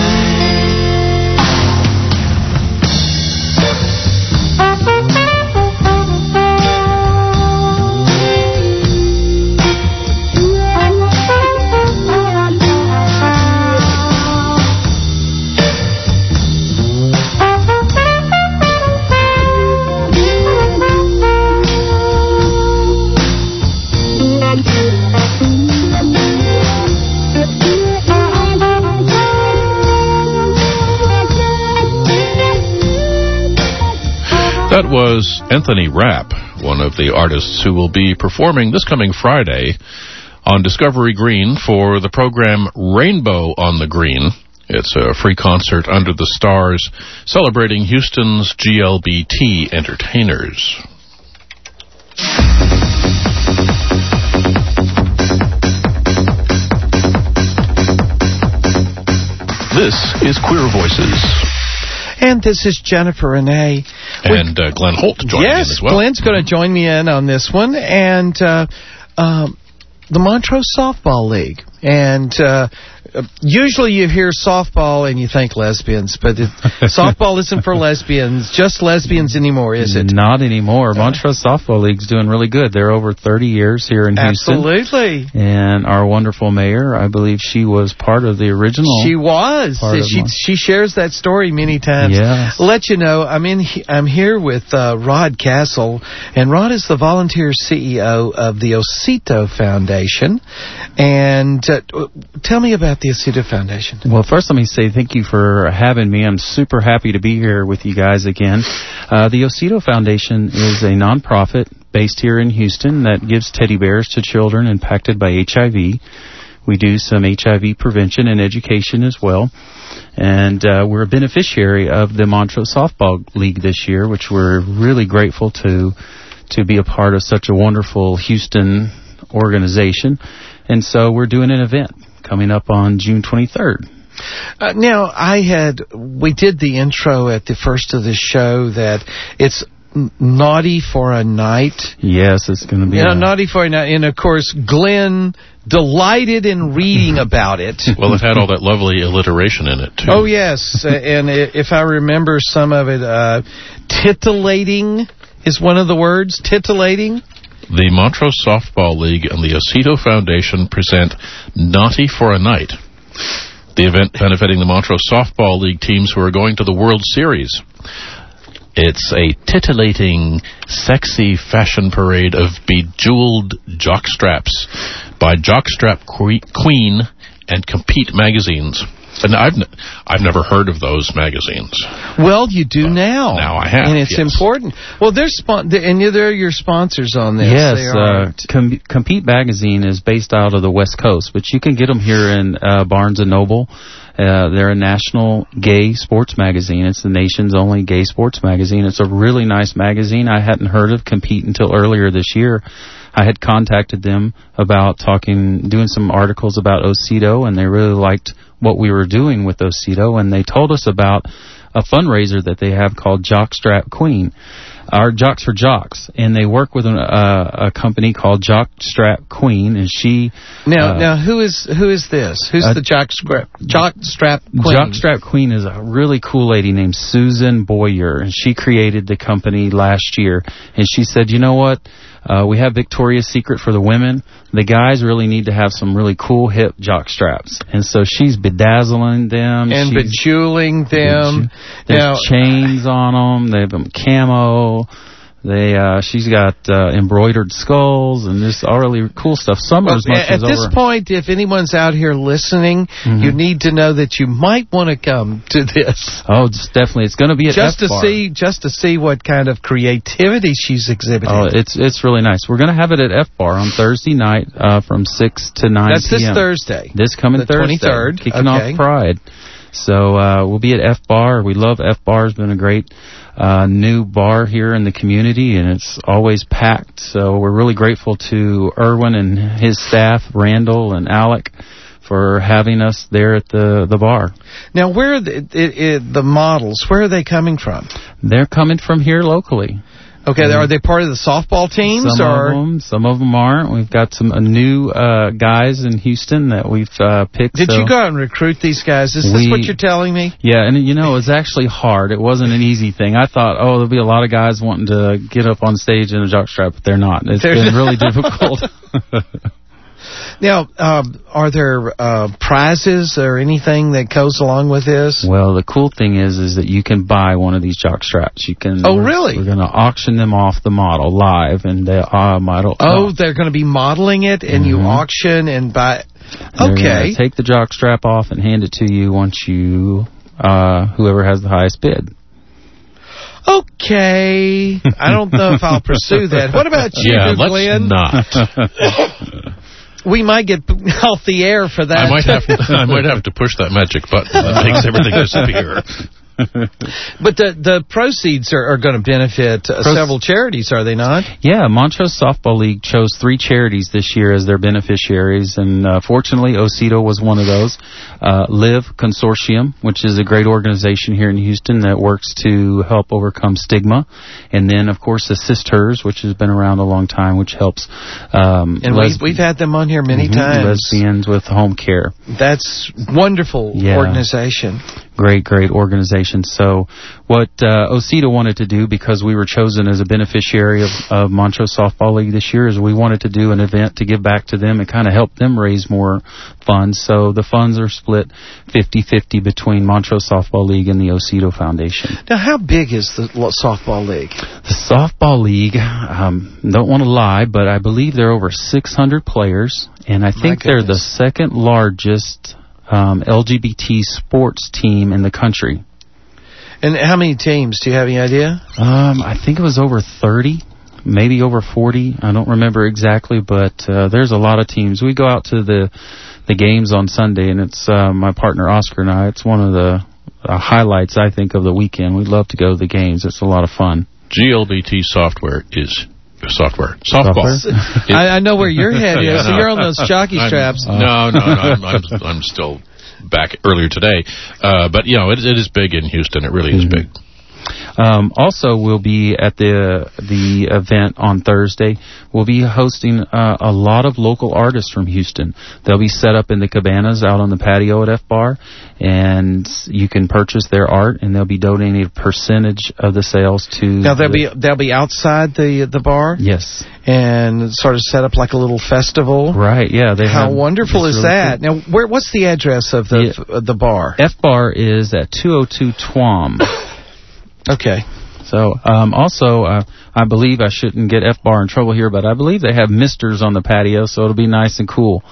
That was Anthony Rapp, one of the artists who will be performing this coming Friday on Discovery Green for the program Rainbow on the Green. It's a free concert under the stars celebrating Houston's GLBT entertainers. This is Queer Voices. And this is Jennifer Renee. And Glenn Holt joining in as well. Yes, Glenn's going to join me in on this one. And the Montrose Softball League. And usually you hear softball and you think lesbians, but softball isn't for lesbians, just lesbians anymore, is it? Not anymore. Montrose Softball League's doing really good. They're over 30 years here in Houston. Absolutely. And our wonderful mayor, I believe she was part of the original. She was. She shares that story many times. Yes. I'll let you know, I'm here with Rod Castle, and Rod is the volunteer CEO of the Osito Foundation. And tell me about the Osito Foundation. Well, first let me say thank you for having me. I'm super happy to be here with you guys again. The Osito Foundation is a nonprofit based here in Houston that gives teddy bears to children impacted by HIV. We do some HIV prevention and education as well. And we're a beneficiary of the Montrose Softball League this year, which we're really grateful to be a part of such a wonderful Houston organization. And so we're doing an event coming up on June 23rd. Now, we did the intro at the first of the show that it's Naughty for a Night. Yes, it's going to be. Naughty for a Night. And, of course, Glenn delighted in reading about it. Well, it had all that lovely alliteration in it, too. Oh, yes. And if I remember some of it, titillating is one of the words, titillating. The Montrose Softball League and the Osito Foundation present Naughty for a Night, the event benefiting the Montrose Softball League teams who are going to the World Series. It's a titillating, sexy fashion parade of bejeweled jockstraps by Jockstrap Queen and Compete magazines. And I've never heard of those magazines. Well, you do now. Now I have, and it's important. Well, they're your sponsors on this. Yes, Compete magazine is based out of the West Coast, but you can get them here in Barnes & Noble. They're a national gay sports magazine. It's the nation's only gay sports magazine. It's a really nice magazine. I hadn't heard of Compete until earlier this year. I had contacted them about doing some articles about Osito, and they really liked what we were doing with Osito, and they told us about a fundraiser that they have called Jockstrap Queen, or Jocks for Jocks, and they work with a company called Jockstrap Queen, and she... Now, who is this? Who's the Jockstrap Queen? Jockstrap Queen is a really cool lady named Susan Boyer, and she created the company last year, and she said, you know what? We have Victoria's Secret for the women. The guys really need to have some really cool, hip jock straps. And so she's bedazzling them. And bejeweling them. There's chains on them. They have them camo. She's got embroidered skulls and just all really cool stuff. Summer's much at this point, if anyone's out here listening, you need to know that you might want to come to this. Oh, definitely. It's going to be at F-Bar. Just to see what kind of creativity she's exhibiting. Oh, it's really nice. We're going to have it at F-Bar on Thursday night from 6 to 9 That's p.m. this Thursday. This coming Thursday. 23rd. Kicking off Pride. So we'll be at F-Bar. We love F-Bar. It's been a great new bar here in the community, and it's always packed. So we're really grateful to Erwin and his staff, Randall and Alec, for having us there at the bar. Now, where are the models, where are they coming from? They're coming from here locally. Okay, are they part of the softball teams? Some of them aren't. We've got some new guys in Houston that we've picked. Did you go out and recruit these guys? Is this what you're telling me? Yeah, and it was actually hard. It wasn't an easy thing. I thought, there'll be a lot of guys wanting to get up on stage in a jockstrap, but they're not. It's been really difficult. Now, are there prizes or anything that goes along with this? Well, the cool thing is that you can buy one of these jock straps. You can. Oh, really? We're going to auction them off the model live, and the model. They're going to be modeling it, and you auction and buy. Okay. Take the jock strap off and hand it to you once you whoever has the highest bid. Okay. I don't know if I'll pursue that. What about you, Glenn? Not. We might get off the air for that. I might have to push that magic button that makes everything disappear. But the proceeds are going to benefit several charities, are they not? Yeah, Montrose Softball League chose 3 charities this year as their beneficiaries, and fortunately, Osito was one of those. Live Consortium, which is a great organization here in Houston that works to help overcome stigma, and then, of course, Assist Hers, which has been around a long time, which helps. And we've had them on here many times. Lesbians with home care. That's wonderful organization. Great organization. So what Osito wanted to do, because we were chosen as a beneficiary of Montrose Softball League this year, is we wanted to do an event to give back to them and kind of help them raise more funds. So the funds are split 50-50 between Montrose Softball League and the Osito Foundation. Now, how big is the softball league? The softball league, don't want to lie, but I believe there are over 600 players, and I think they're the second largest LGBT sports team in the country. And how many teams? Do you have any idea? I think it was over 30, maybe over 40. I don't remember exactly, but there's a lot of teams. We go out to the games on Sunday, and it's my partner Oscar and I. It's one of the highlights, I think, of the weekend. We love to go to the games. It's a lot of fun. GLBT software is softball. I know where your head is. So you're on those jockey straps. No, I'm still back earlier today. But it is big in Houston. It really is big. Also, we'll be at the event on Thursday. We'll be hosting a lot of local artists from Houston. They'll be set up in the cabanas out on the patio at F-Bar, and you can purchase their art, and they'll be donating a percentage of the sales to. Now they'll be outside the bar. Yes, and sort of set up like a little festival. Right. Yeah. How wonderful is that? Cool. Now, what's the address of the bar? F-Bar is at 202 Twom. Okay. So, also, I believe, I shouldn't get F-Bar in trouble here, but I believe they have misters on the patio, so it'll be nice and cool.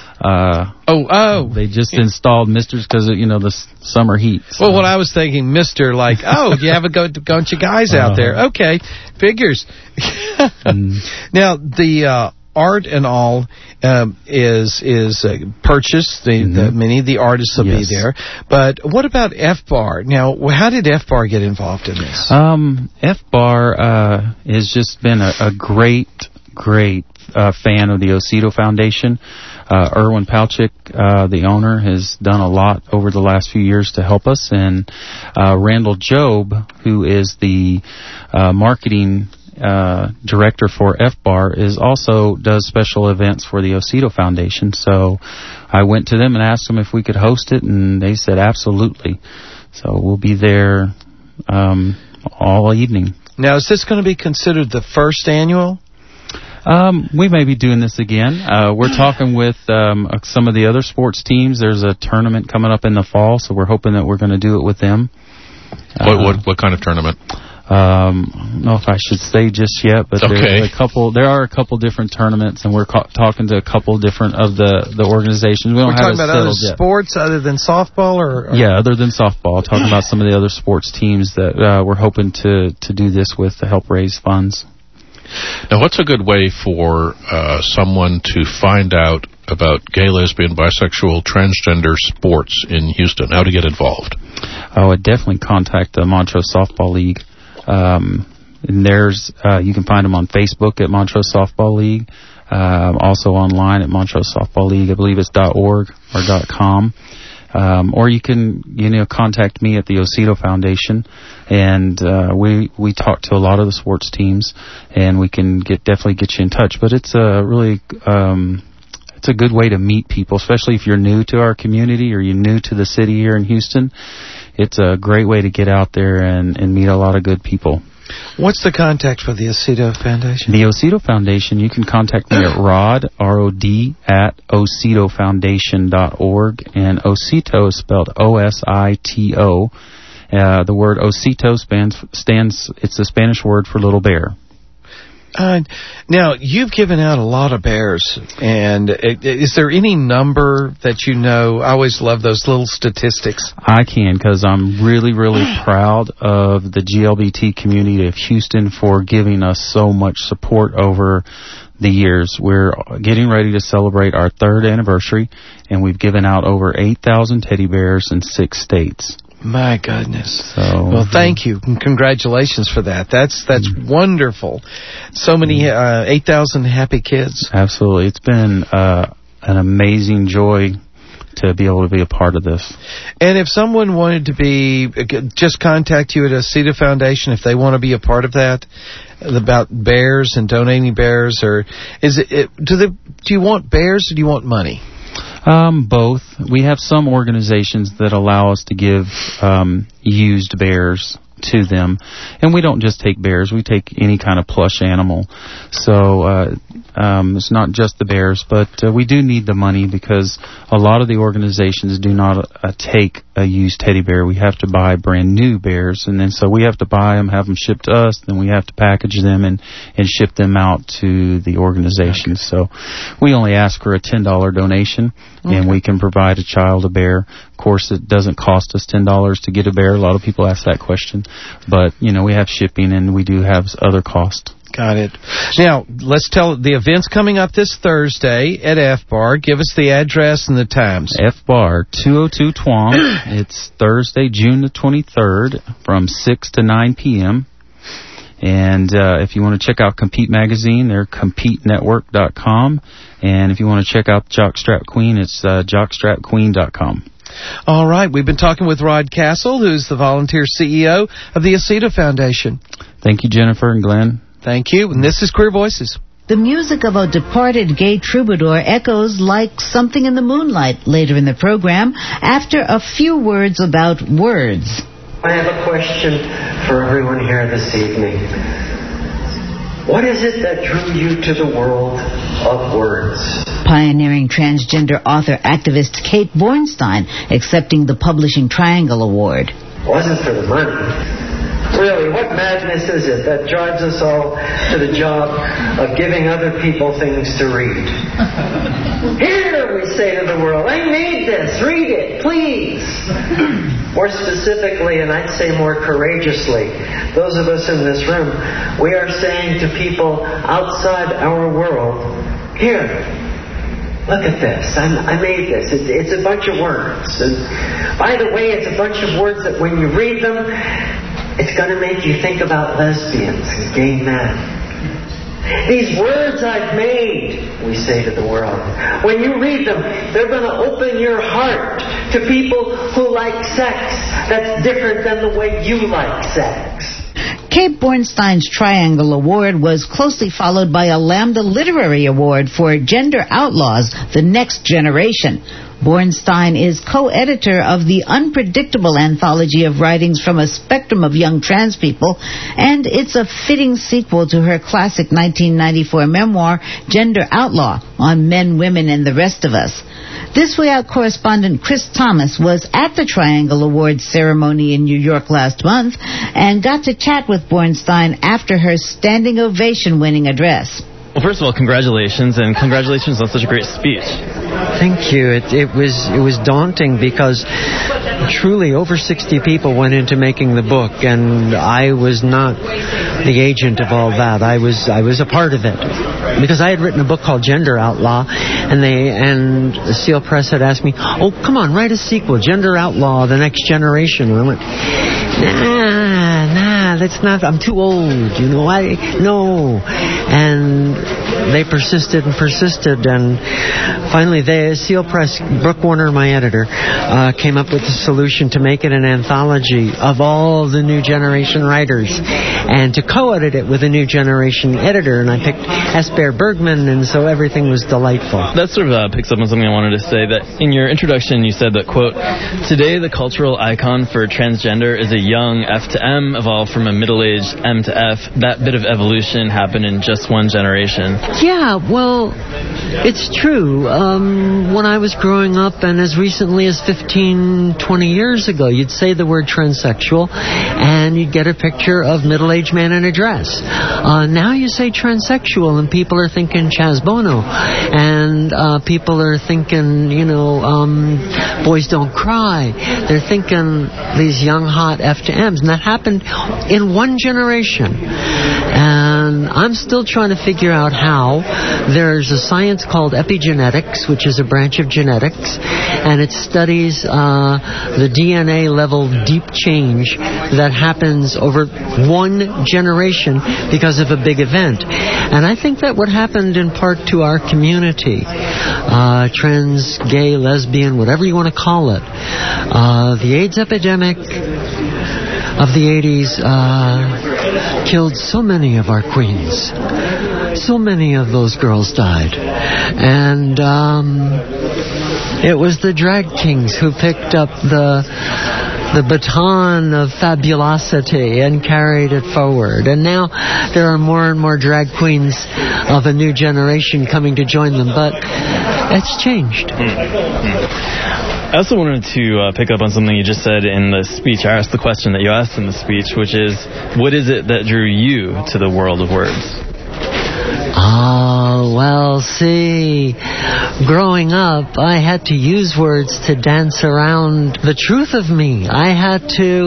They just installed misters because of, the summer heat. So. Well, what I was thinking, mister, like, you have a bunch of guys out there. Okay, figures. Now, the art and all is purchased. Many of the artists will be there. But what about F-Bar? Now, how did F-Bar get involved in this? F-Bar has just been a great fan of the Osito Foundation. Erwin Palchik, the owner, has done a lot over the last few years to help us. And Randall Job, who is the marketing director for F-Bar, also does special events for the Osito Foundation. So I went to them and asked them if we could host it, and they said absolutely. So we'll be there all evening. Now, is this going to be considered the first annual? We may be doing this again. We're talking with some of the other sports teams. There's a tournament coming up in the fall, so we're hoping that we're going to do it with them. What kind of tournament? I don't know if I should say just yet, but there are a couple different tournaments, and we're talking to a couple different of the organizations. We're talking about other sports other than softball, or yeah, other than softball. Talking about some of the other sports teams that we're hoping to do this with to help raise funds. Now, what's a good way for someone to find out about gay, lesbian, bisexual, transgender sports in Houston? How to get involved? I would definitely contact the Montrose Softball League. And there's you can find them on Facebook at Montrose Softball League. Also online at Montrose Softball League. I believe it's .org or .com. Or you can, contact me at the Osito Foundation, and we talk to a lot of the sports teams, and we can definitely get you in touch. But it's a really it's a good way to meet people, especially if you're new to our community or you're new to the city here in Houston. It's a great way to get out there and meet a lot of good people. What's the contact for the Osito Foundation? The Osito Foundation, you can contact me at Rod, R-O-D, at ositofoundation.org. And Osito is spelled O-S-I-T-O. The word Osito stands, it's the Spanish word for little bear. Now, you've given out a lot of bears, and is there any number that you know? I always love those little statistics. I can, because I'm really, really proud of the GLBT community of Houston for giving us so much support over the years. We're getting ready to celebrate our 3rd anniversary, and we've given out over 8,000 teddy bears in 6 states. My goodness. Well, thank you. And congratulations for that. That's wonderful. So many 8,000 happy kids. Absolutely. It's been an amazing joy to be able to be a part of this. And if someone wanted to just contact you at Osito Foundation if they want to be a part of that, about bears and donating bears, or do you want bears or do you want money? Both. We have some organizations that allow us to give used bears to them, and we don't just take bears, we take any kind of plush animal. So it's not just the bears, but we do need the money because a lot of the organizations do not take a used teddy bear. We have to buy brand new bears, and then so we have to buy them, have them shipped to us, then we have to package them and ship them out to the organizations. So we only ask for a $10 donation, and we can provide a child a bear. Of course, it doesn't cost us $10 to get a bear. A lot of people ask that question. But, we have shipping, and we do have other costs. Got it. Now, let's tell the event's coming up this Thursday at F-Bar. Give us the address and the times. F-Bar, 202 Tuam. It's Thursday, June the 23rd from 6 to 9 p.m. And if you want to check out Compete Magazine, they're CompeteNetwork.com. And if you want to check out Jockstrap Queen, it's jockstrapqueen.com. All right. We've been talking with Rod Castle, who's the volunteer CEO of the Osito Foundation. Thank you, Jennifer and Glenn. Thank you. And this is Queer Voices. The music of a departed gay troubadour echoes like something in the moonlight later in the program after a few words about words. I have a question for everyone here this evening. What is it that drew you to the world of words? Pioneering transgender author-activist Kate Bornstein accepting the Publishing Triangle Award. It wasn't for the money. Really, what madness is it that drives us all to the job of giving other people things to read? Here, we say to the world, I made this, read it, please. More specifically, and I'd say more courageously, those of us in this room, we are saying to people outside our world, here, look at this. I made this. It's a bunch of words. And by the way, it's a bunch of words that when you read them, it's going to make you think about lesbians and gay men. These words I've made, we say to the world. When you read them, they're going to open your heart to people who like sex that's different than the way you like sex. Kate Bornstein's Triangle Award was closely followed by a Lambda Literary Award for Gender Outlaws, The Next Generation. Bornstein is co-editor of the Unpredictable anthology of writings from a spectrum of young trans people, and it's a fitting sequel to her classic 1994 memoir, Gender Outlaw, on men, women, and the rest of us. This Way Out correspondent Chris Thomas was at the Triangle Awards ceremony in New York last month and got to chat with Bornstein after her standing ovation-winning address. Well, first of all, congratulations, and congratulations on such a great speech. Thank you. It was daunting because truly over 60 people went into making the book, and I was not the agent of all that. I was a part of it because I had written a book called Gender Outlaw, and the Seal Press had asked me, "Oh, come on, write a sequel, Gender Outlaw: The Next Generation." And I went, Nah, that's not. I'm too old, No. And they persisted, and finally, Seal Press, Brooke Warner, my editor, came up with a solution to make it an anthology of all the new generation writers, and to co-edit it with a new generation editor. And I picked Esper Bergman, and so everything was delightful. That sort of picks up on something I wanted to say. That in your introduction, you said that, quote, "Today the cultural icon for transgender is a young F to M evolved from a middle-aged M to F. That bit of evolution happened in just one generation." Yeah, well, it's true. When I was growing up, and as recently as 15, 20 years ago, you'd say the word transsexual, and you'd get a picture of middle-aged man in a dress. Now you say transsexual, and people are thinking Chaz Bono, and people are thinking, Boys Don't Cry. They're thinking these young, hot F to M's, and that happened in one generation. And I'm still trying to figure out how. There's a science called epigenetics, which is a branch of genetics, and it studies the DNA level deep change that happens over one generation because of a big event. And I think that what happened in part to our community, trans, gay, lesbian, whatever you want to call it, the AIDS epidemic of the 80s killed so many of our queens. So many of those girls died. And it was the drag kings who picked up the baton of fabulosity and carried it forward. And now there are more and more drag queens of a new generation coming to join them. But it's changed. I also wanted to pick up on something you just said in the speech. I asked the question that you asked in the speech, which is, what is it that drew you to the world of words? Oh, well, see, growing up, I had to use words to dance around the truth of me. I had to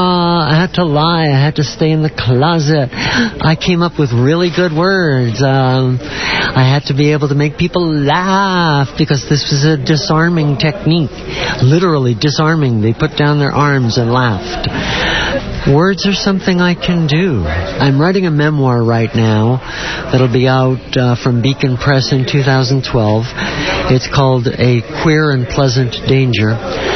lie. I had to stay in the closet. I came up with really good words. I had to be able to make people laugh because this was a disarming technique. Literally disarming. They put down their arms and laughed. Words are something I can do. I'm writing a memoir right now that'll be out from Beacon Press in 2012. It's called A Queer and Pleasant Danger.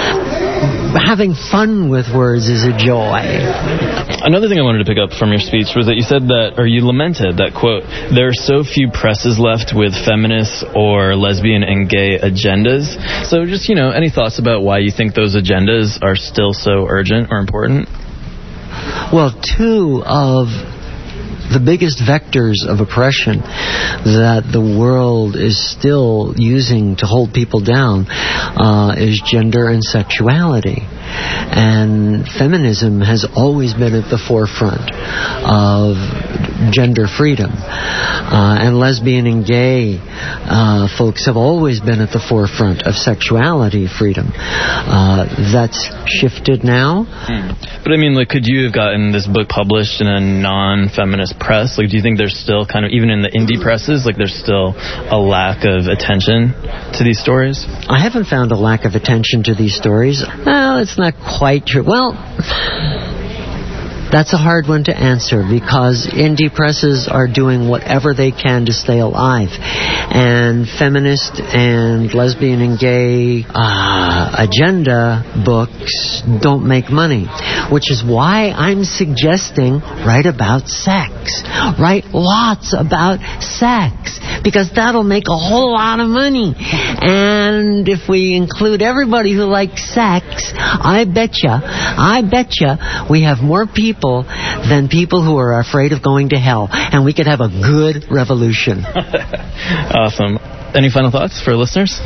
Having fun with words is a joy. Another thing I wanted to pick up from your speech was that you said that, or you lamented that, quote, "There are so few presses left with feminist or lesbian and gay agendas." So just, any thoughts about why you think those agendas are still so urgent or important? Well, two of the biggest vectors of oppression that the world is still using to hold people down is gender and sexuality. And feminism has always been at the forefront of gender freedom. And lesbian and gay folks have always been at the forefront of sexuality freedom. That's shifted now. But I mean, could you have gotten this book published in a non-feminist press? Do you think there's still kind of, even in the indie presses, there's still a lack of attention to these stories? I haven't found a lack of attention to these stories. Well, it's not quite true. Well, that's a hard one to answer because indie presses are doing whatever they can to stay alive. And feminist and lesbian and gay agenda books don't make money, which is why I'm suggesting write about sex. Write lots about sex because that'll make a whole lot of money. And if we include everybody who likes sex, I betcha we have more people than people who are afraid of going to hell, and we could have a good revolution. Awesome. Any final thoughts for listeners?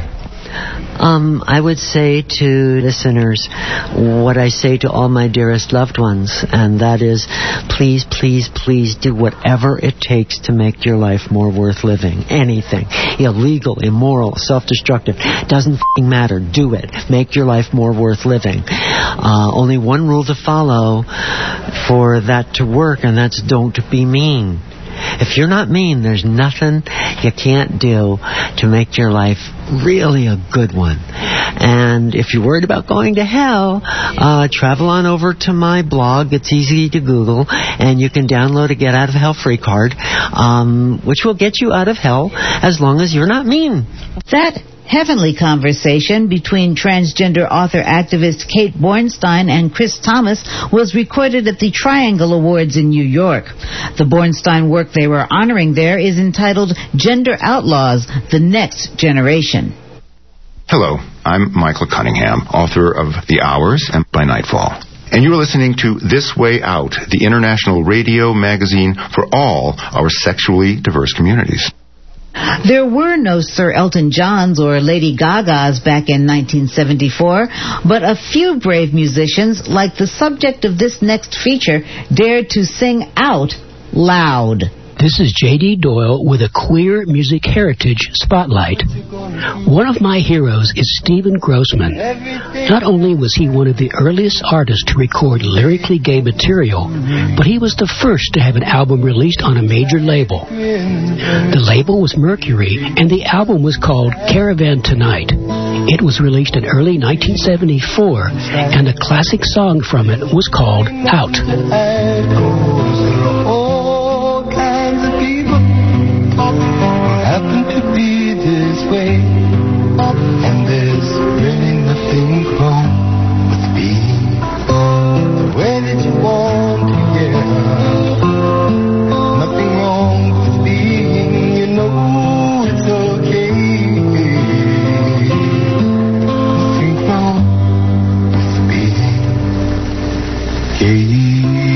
I would say to listeners what I say to all my dearest loved ones, and that is, please, please, please do whatever it takes to make your life more worth living. Anything. Illegal, immoral, self-destructive. Doesn't matter. Do it. Make your life more worth living. Only one rule to follow for that to work, and that's don't be mean. If you're not mean, there's nothing you can't do to make your life really a good one. And if you're worried about going to hell, travel on over to my blog. It's easy to Google, and you can download a Get Out of Hell free card, which will get you out of hell as long as you're not mean. That heavenly conversation between transgender author-activist Kate Bornstein and Chris Thomas was recorded at the Triangle Awards in New York. The Bornstein work they were honoring there is entitled Gender Outlaws, The Next Generation. Hello, I'm Michael Cunningham, author of The Hours and By Nightfall. And you're listening to This Way Out, the international radio magazine for all our sexually diverse communities. There were no Sir Elton Johns or Lady Gagas back in 1974, but a few brave musicians, like the subject of this next feature, dared to sing out loud. This is J.D. Doyle with a Queer Music Heritage Spotlight. One of my heroes is Stephen Grossman. Not only was he one of the earliest artists to record lyrically gay material, but he was the first to have an album released on a major label. The label was Mercury, and the album was called Caravan Tonight. It was released in early 1974, and a classic song from it was called Out. Happen to be this way, and there's really nothing wrong with being the way that you want to get. Nothing wrong with being, you know it's okay. Nothing wrong with being gay.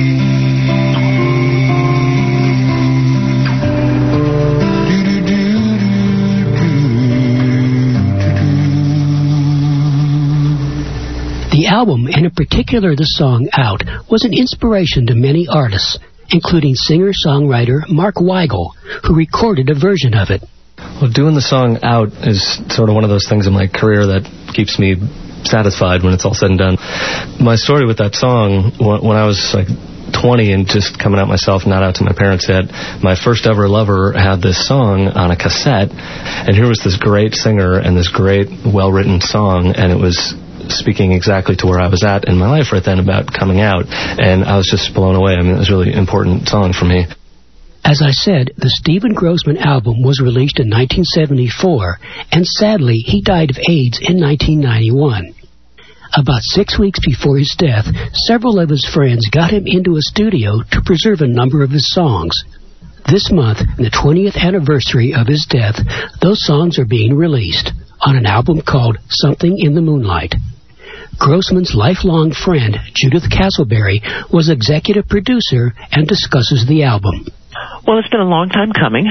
The album, and in particular the song Out, was an inspiration to many artists, including singer-songwriter Mark Weigel, who recorded a version of it. Well, doing the song Out is sort of one of those things in my career that keeps me satisfied when it's all said and done. My story with that song, when I was like 20 and just coming out myself, not out to my parents yet, my first ever lover had this song on a cassette, and here was this great singer and this great, well-written song, and it was speaking exactly to where I was at in my life right then about coming out, and I was just blown away. I mean, it was a really important song for me. As I said, the Stephen Grossman album was released in 1974, and sadly, he died of AIDS in 1991. About 6 weeks before his death, several of his friends got him into a studio to preserve a number of his songs. This month, the 20th anniversary of his death, those songs are being released on an album called Something in the Moonlight. Grossman's lifelong friend, Judith Castleberry, was executive producer and discusses the album. Well, it's been a long time coming.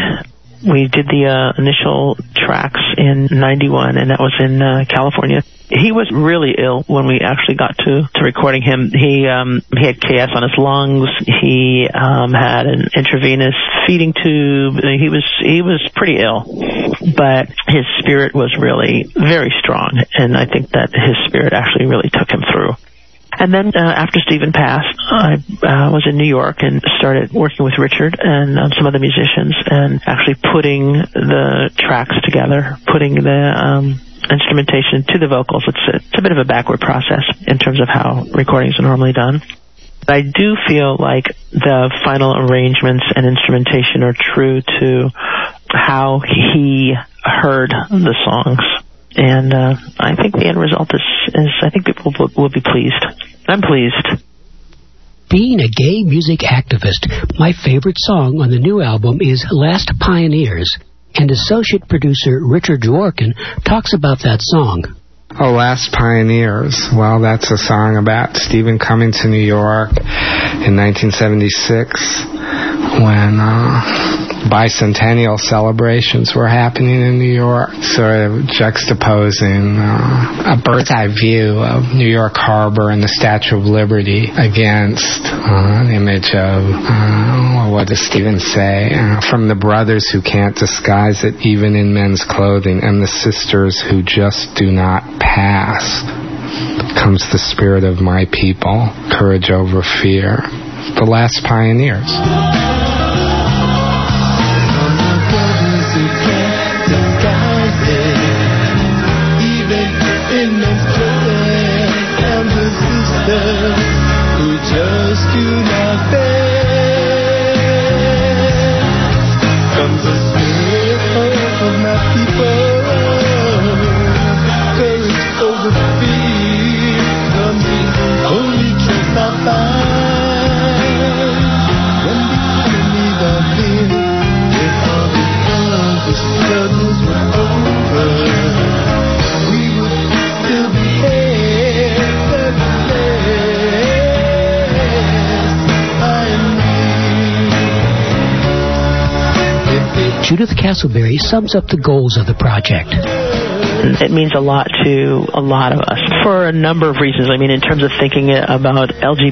We did the initial tracks in 91, and that was in California. He was really ill when we actually got to recording him. He had KS on his lungs. He had an intravenous feeding tube. He was pretty ill, but his spirit was really very strong, and I think that his spirit actually really took him through. And then after Stephen passed, I was in New York and started working with Richard and some other musicians and actually putting the tracks together, putting the instrumentation to the vocals. It's a bit of a backward process in terms of how recordings are normally done. I do feel like the final arrangements and instrumentation are true to how he heard the songs. And I think the end result is I think people will be pleased. I'm pleased. Being a gay music activist, my favorite song on the new album is Last Pioneers, and associate producer Richard Dworkin talks about that song. Oh, Last Pioneers. Well, that's a song about Stephen coming to New York in 1976 when bicentennial celebrations were happening in New York, sort of juxtaposing a bird's eye view of New York Harbor and the Statue of Liberty against an image of, what does Stephen say, from the brothers who can't disguise it even in men's clothing, and the sisters who just do not pass, comes the spirit of my people, courage over fear, the last pioneers. Who just do not bear. Comes the spirit of my people, courage over fear, comes the only truth I find. When the enemies are near, if all the struggles were over, we would still be here. Judith Castleberry sums up the goals of the project. It means a lot to a lot of us for a number of reasons. I mean, in terms of thinking about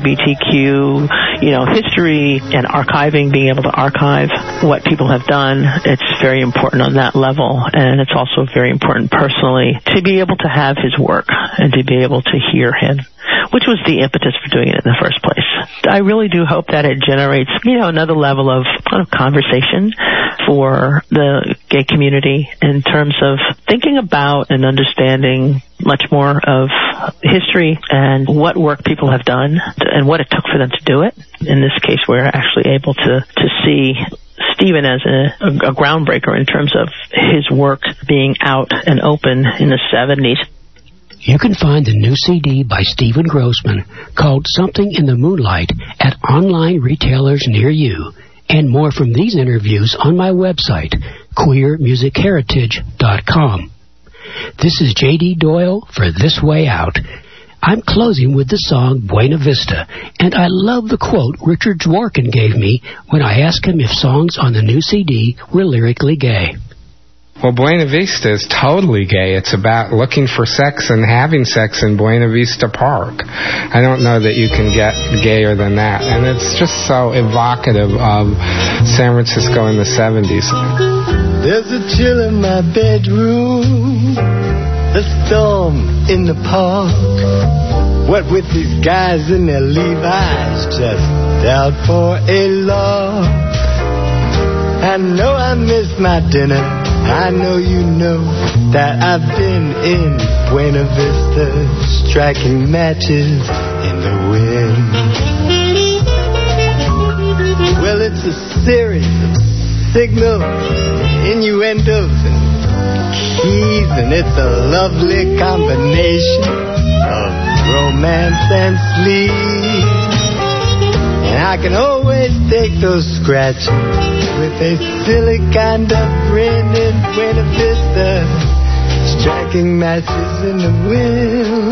LGBTQ, history and archiving, being able to archive what people have done, it's very important on that level. And it's also very important personally to be able to have his work and to be able to hear him, which was the impetus for doing it in the first place. I really do hope that it generates, another level of conversation for the gay community in terms of thinking about and understanding much more of history and what work people have done and what it took for them to do it. In this case, we're actually able to see Stephen as a groundbreaker in terms of his work being out and open in the 70s. You can find the new CD by Stephen Grossman called Something in the Moonlight at online retailers near you, and more from these interviews on my website, queermusicheritage.com. This is J.D. Doyle for This Way Out. I'm closing with the song Buena Vista, and I love the quote Richard Dworkin gave me when I asked him if songs on the new CD were lyrically gay. Well, Buena Vista is totally gay. It's about looking for sex and having sex in Buena Vista Park. I don't know that you can get gayer than that. And it's just so evocative of San Francisco in the 70s. There's a chill in my bedroom, a storm in the park. What with these guys in their Levi's just out for a lark. I know I missed my dinner. I know you know that I've been in Buena Vista, striking matches in the wind. Well, it's a series of signals, innuendos, and keys, and it's a lovely combination of romance and sleep. And I can always take those scratches with a silly kind of grin in Buena Vista, striking matches in the wind.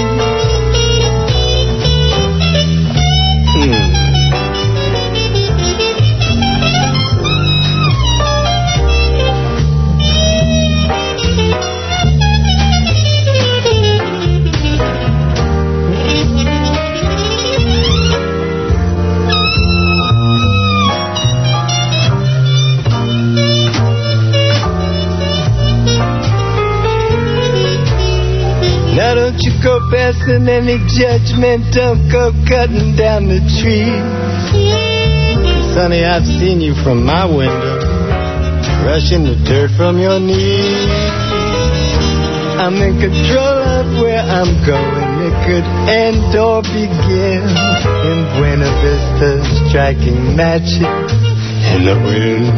Now don't you go passing any judgment, don't go cutting down the trees. 'Cause honey, I've seen you from my window, brushing the dirt from your knees. I'm in control of where I'm going. It could end or begin in Buena Vista, striking matches in the wind.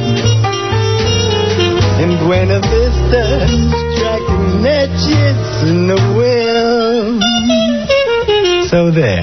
In Buena Vista, striking matches in the wind. So there.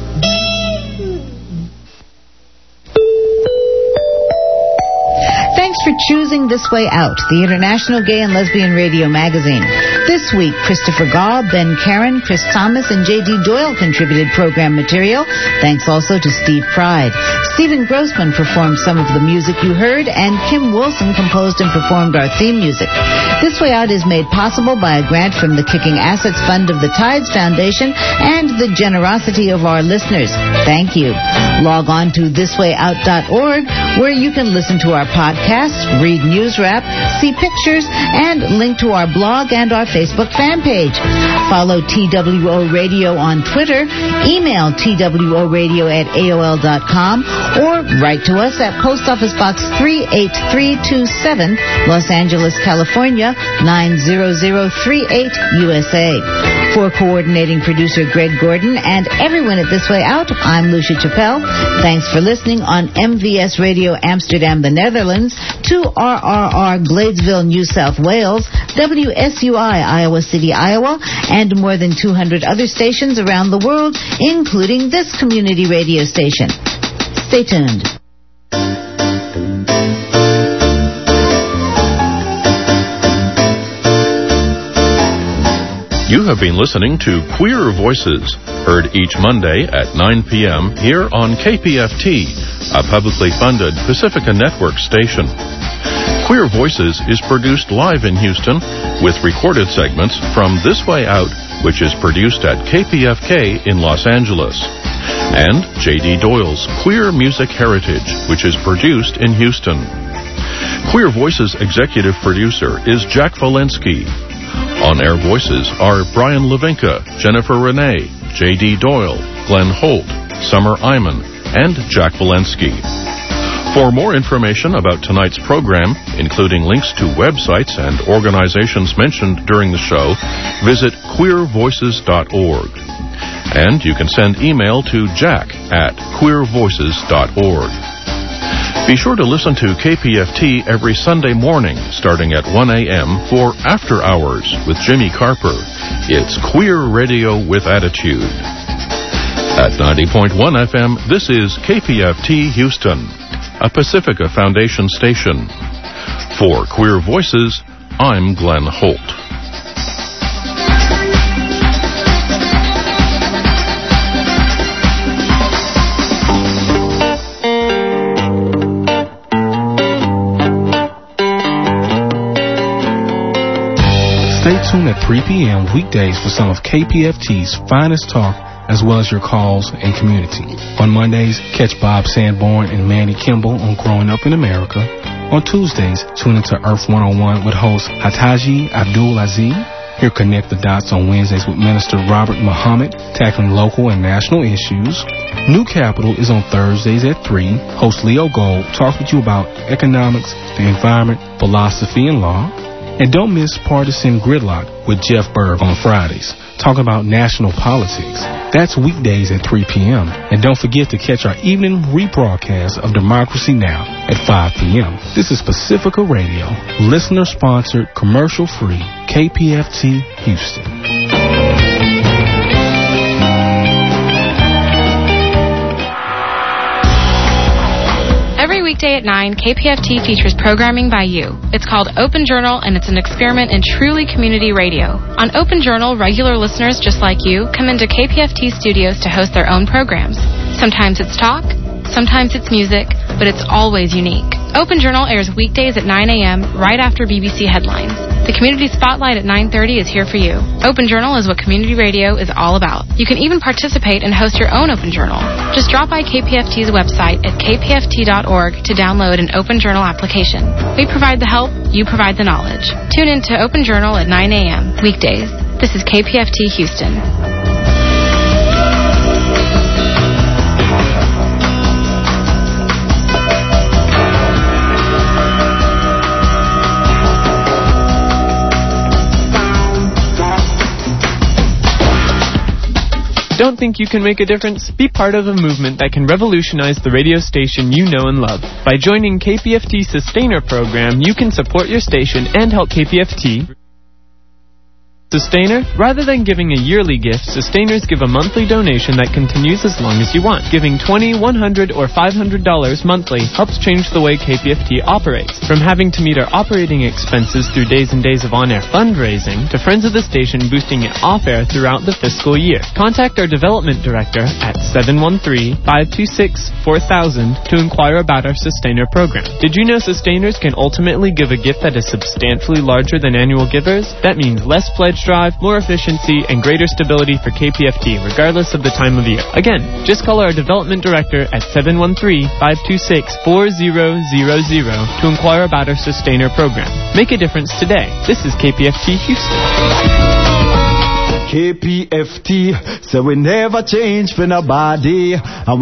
Thanks Thanks for choosing This Way Out, the international gay and lesbian radio magazine. This week, Christopher Gaw, Ben Karen, Chris Thomas, and J.D. Doyle contributed program material. Thanks also to Steve Pride. Stephen Grossman performed some of the music you heard, and Kim Wilson composed and performed our theme music. This Way Out is made possible by a grant from the Kicking Assets Fund of the Tides Foundation and the generosity of our listeners. Thank you. Log on to thiswayout.org, where you can listen to our podcasts, read news wrap, see pictures, and link to our blog and our Facebook fan page. Follow TWO Radio on Twitter, email TWOradio@AOL.com, or write to us at Post Office Box 38327, Los Angeles, California, 90038, USA. For coordinating producer Greg Gordon and everyone at This Way Out, I'm Lucia Chappelle. Thanks for listening on MVS Radio Amsterdam, the Netherlands, to RRR Gladesville, New South Wales, WSUI Iowa City, Iowa, and more than 200 other stations around the world, including this community radio station. Stay tuned. You have been listening to Queer Voices, heard each Monday at 9 p.m. here on KPFT, a publicly funded Pacifica Network station. Queer Voices is produced live in Houston with recorded segments from This Way Out, which is produced at KPFK in Los Angeles, and J.D. Doyle's Queer Music Heritage, which is produced in Houston. Queer Voices executive producer is Jack Walensky. On-air voices are Brian Levinka, Jennifer Renee, J.D. Doyle, Glenn Holt, Summer Iman, and Jack Walensky. For more information about tonight's program, including links to websites and organizations mentioned during the show, visit queervoices.org. And you can send email to jack@queervoices.org. Be sure to listen to KPFT every Sunday morning, starting at 1 a.m. for After Hours with Jimmy Carper. It's Queer Radio with Attitude. At 90.1 FM, this is KPFT Houston, a Pacifica Foundation station. For Queer Voices, I'm Glenn Holt. Stay tuned at 3 p.m. weekdays for some of KPFT's finest talk, as well as your calls and community. On Mondays, catch Bob Sanborn and Manny Kimball on Growing Up in America. On Tuesdays, tune into Earth 101 with host Hataji Abdul Aziz. Hear Connect the Dots on Wednesdays with Minister Robert Muhammad, tackling local and national issues. New Capital is on Thursdays at 3. Host Leo Gold talks with you about economics, the environment, philosophy, and law. And don't miss Partisan Gridlock with Jeff Berg on Fridays, talking about national politics. That's weekdays at 3 p.m. And don't forget to catch our evening rebroadcast of Democracy Now! At 5 p.m. This is Pacifica Radio, listener-sponsored, commercial-free, KPFT Houston. Every weekday at 9, KPFT features programming by you. It's called Open Journal, and it's an experiment in truly community radio. On Open Journal, regular listeners just like you come into KPFT studios to host their own programs. Sometimes it's talk, sometimes it's music, but it's always unique. Open Journal airs weekdays at 9 a.m. right after BBC headlines. The Community Spotlight at 9:30 is here for you. Open Journal is what community radio is all about. You can even participate and host your own Open Journal. Just drop by KPFT's website at kpft.org to download an Open Journal application. We provide the help, you provide the knowledge. Tune in to Open Journal at 9 a.m. weekdays. This is KPFT Houston. Don't think you can make a difference? Be part of a movement that can revolutionize the radio station you know and love. By joining KPFT's Sustainer program, you can support your station and help KPFT Sustainer? Rather than giving a yearly gift, Sustainers give a monthly donation that continues as long as you want. Giving $20, $100, or $500 monthly helps change the way KPFT operates. From having to meet our operating expenses through days and days of on-air fundraising, to friends of the station boosting it off-air throughout the fiscal year. Contact our development director at 713-526-4000 to inquire about our Sustainer program. Did you know Sustainers can ultimately give a gift that is substantially larger than annual givers? That means less pledge drive, more efficiency, and greater stability for KPFT, regardless of the time of year. Again, just call our development director at 713-526-4000 to inquire about our Sustainer program. Make a difference today. This is KPFT Houston. KPFT, so we never change for nobody.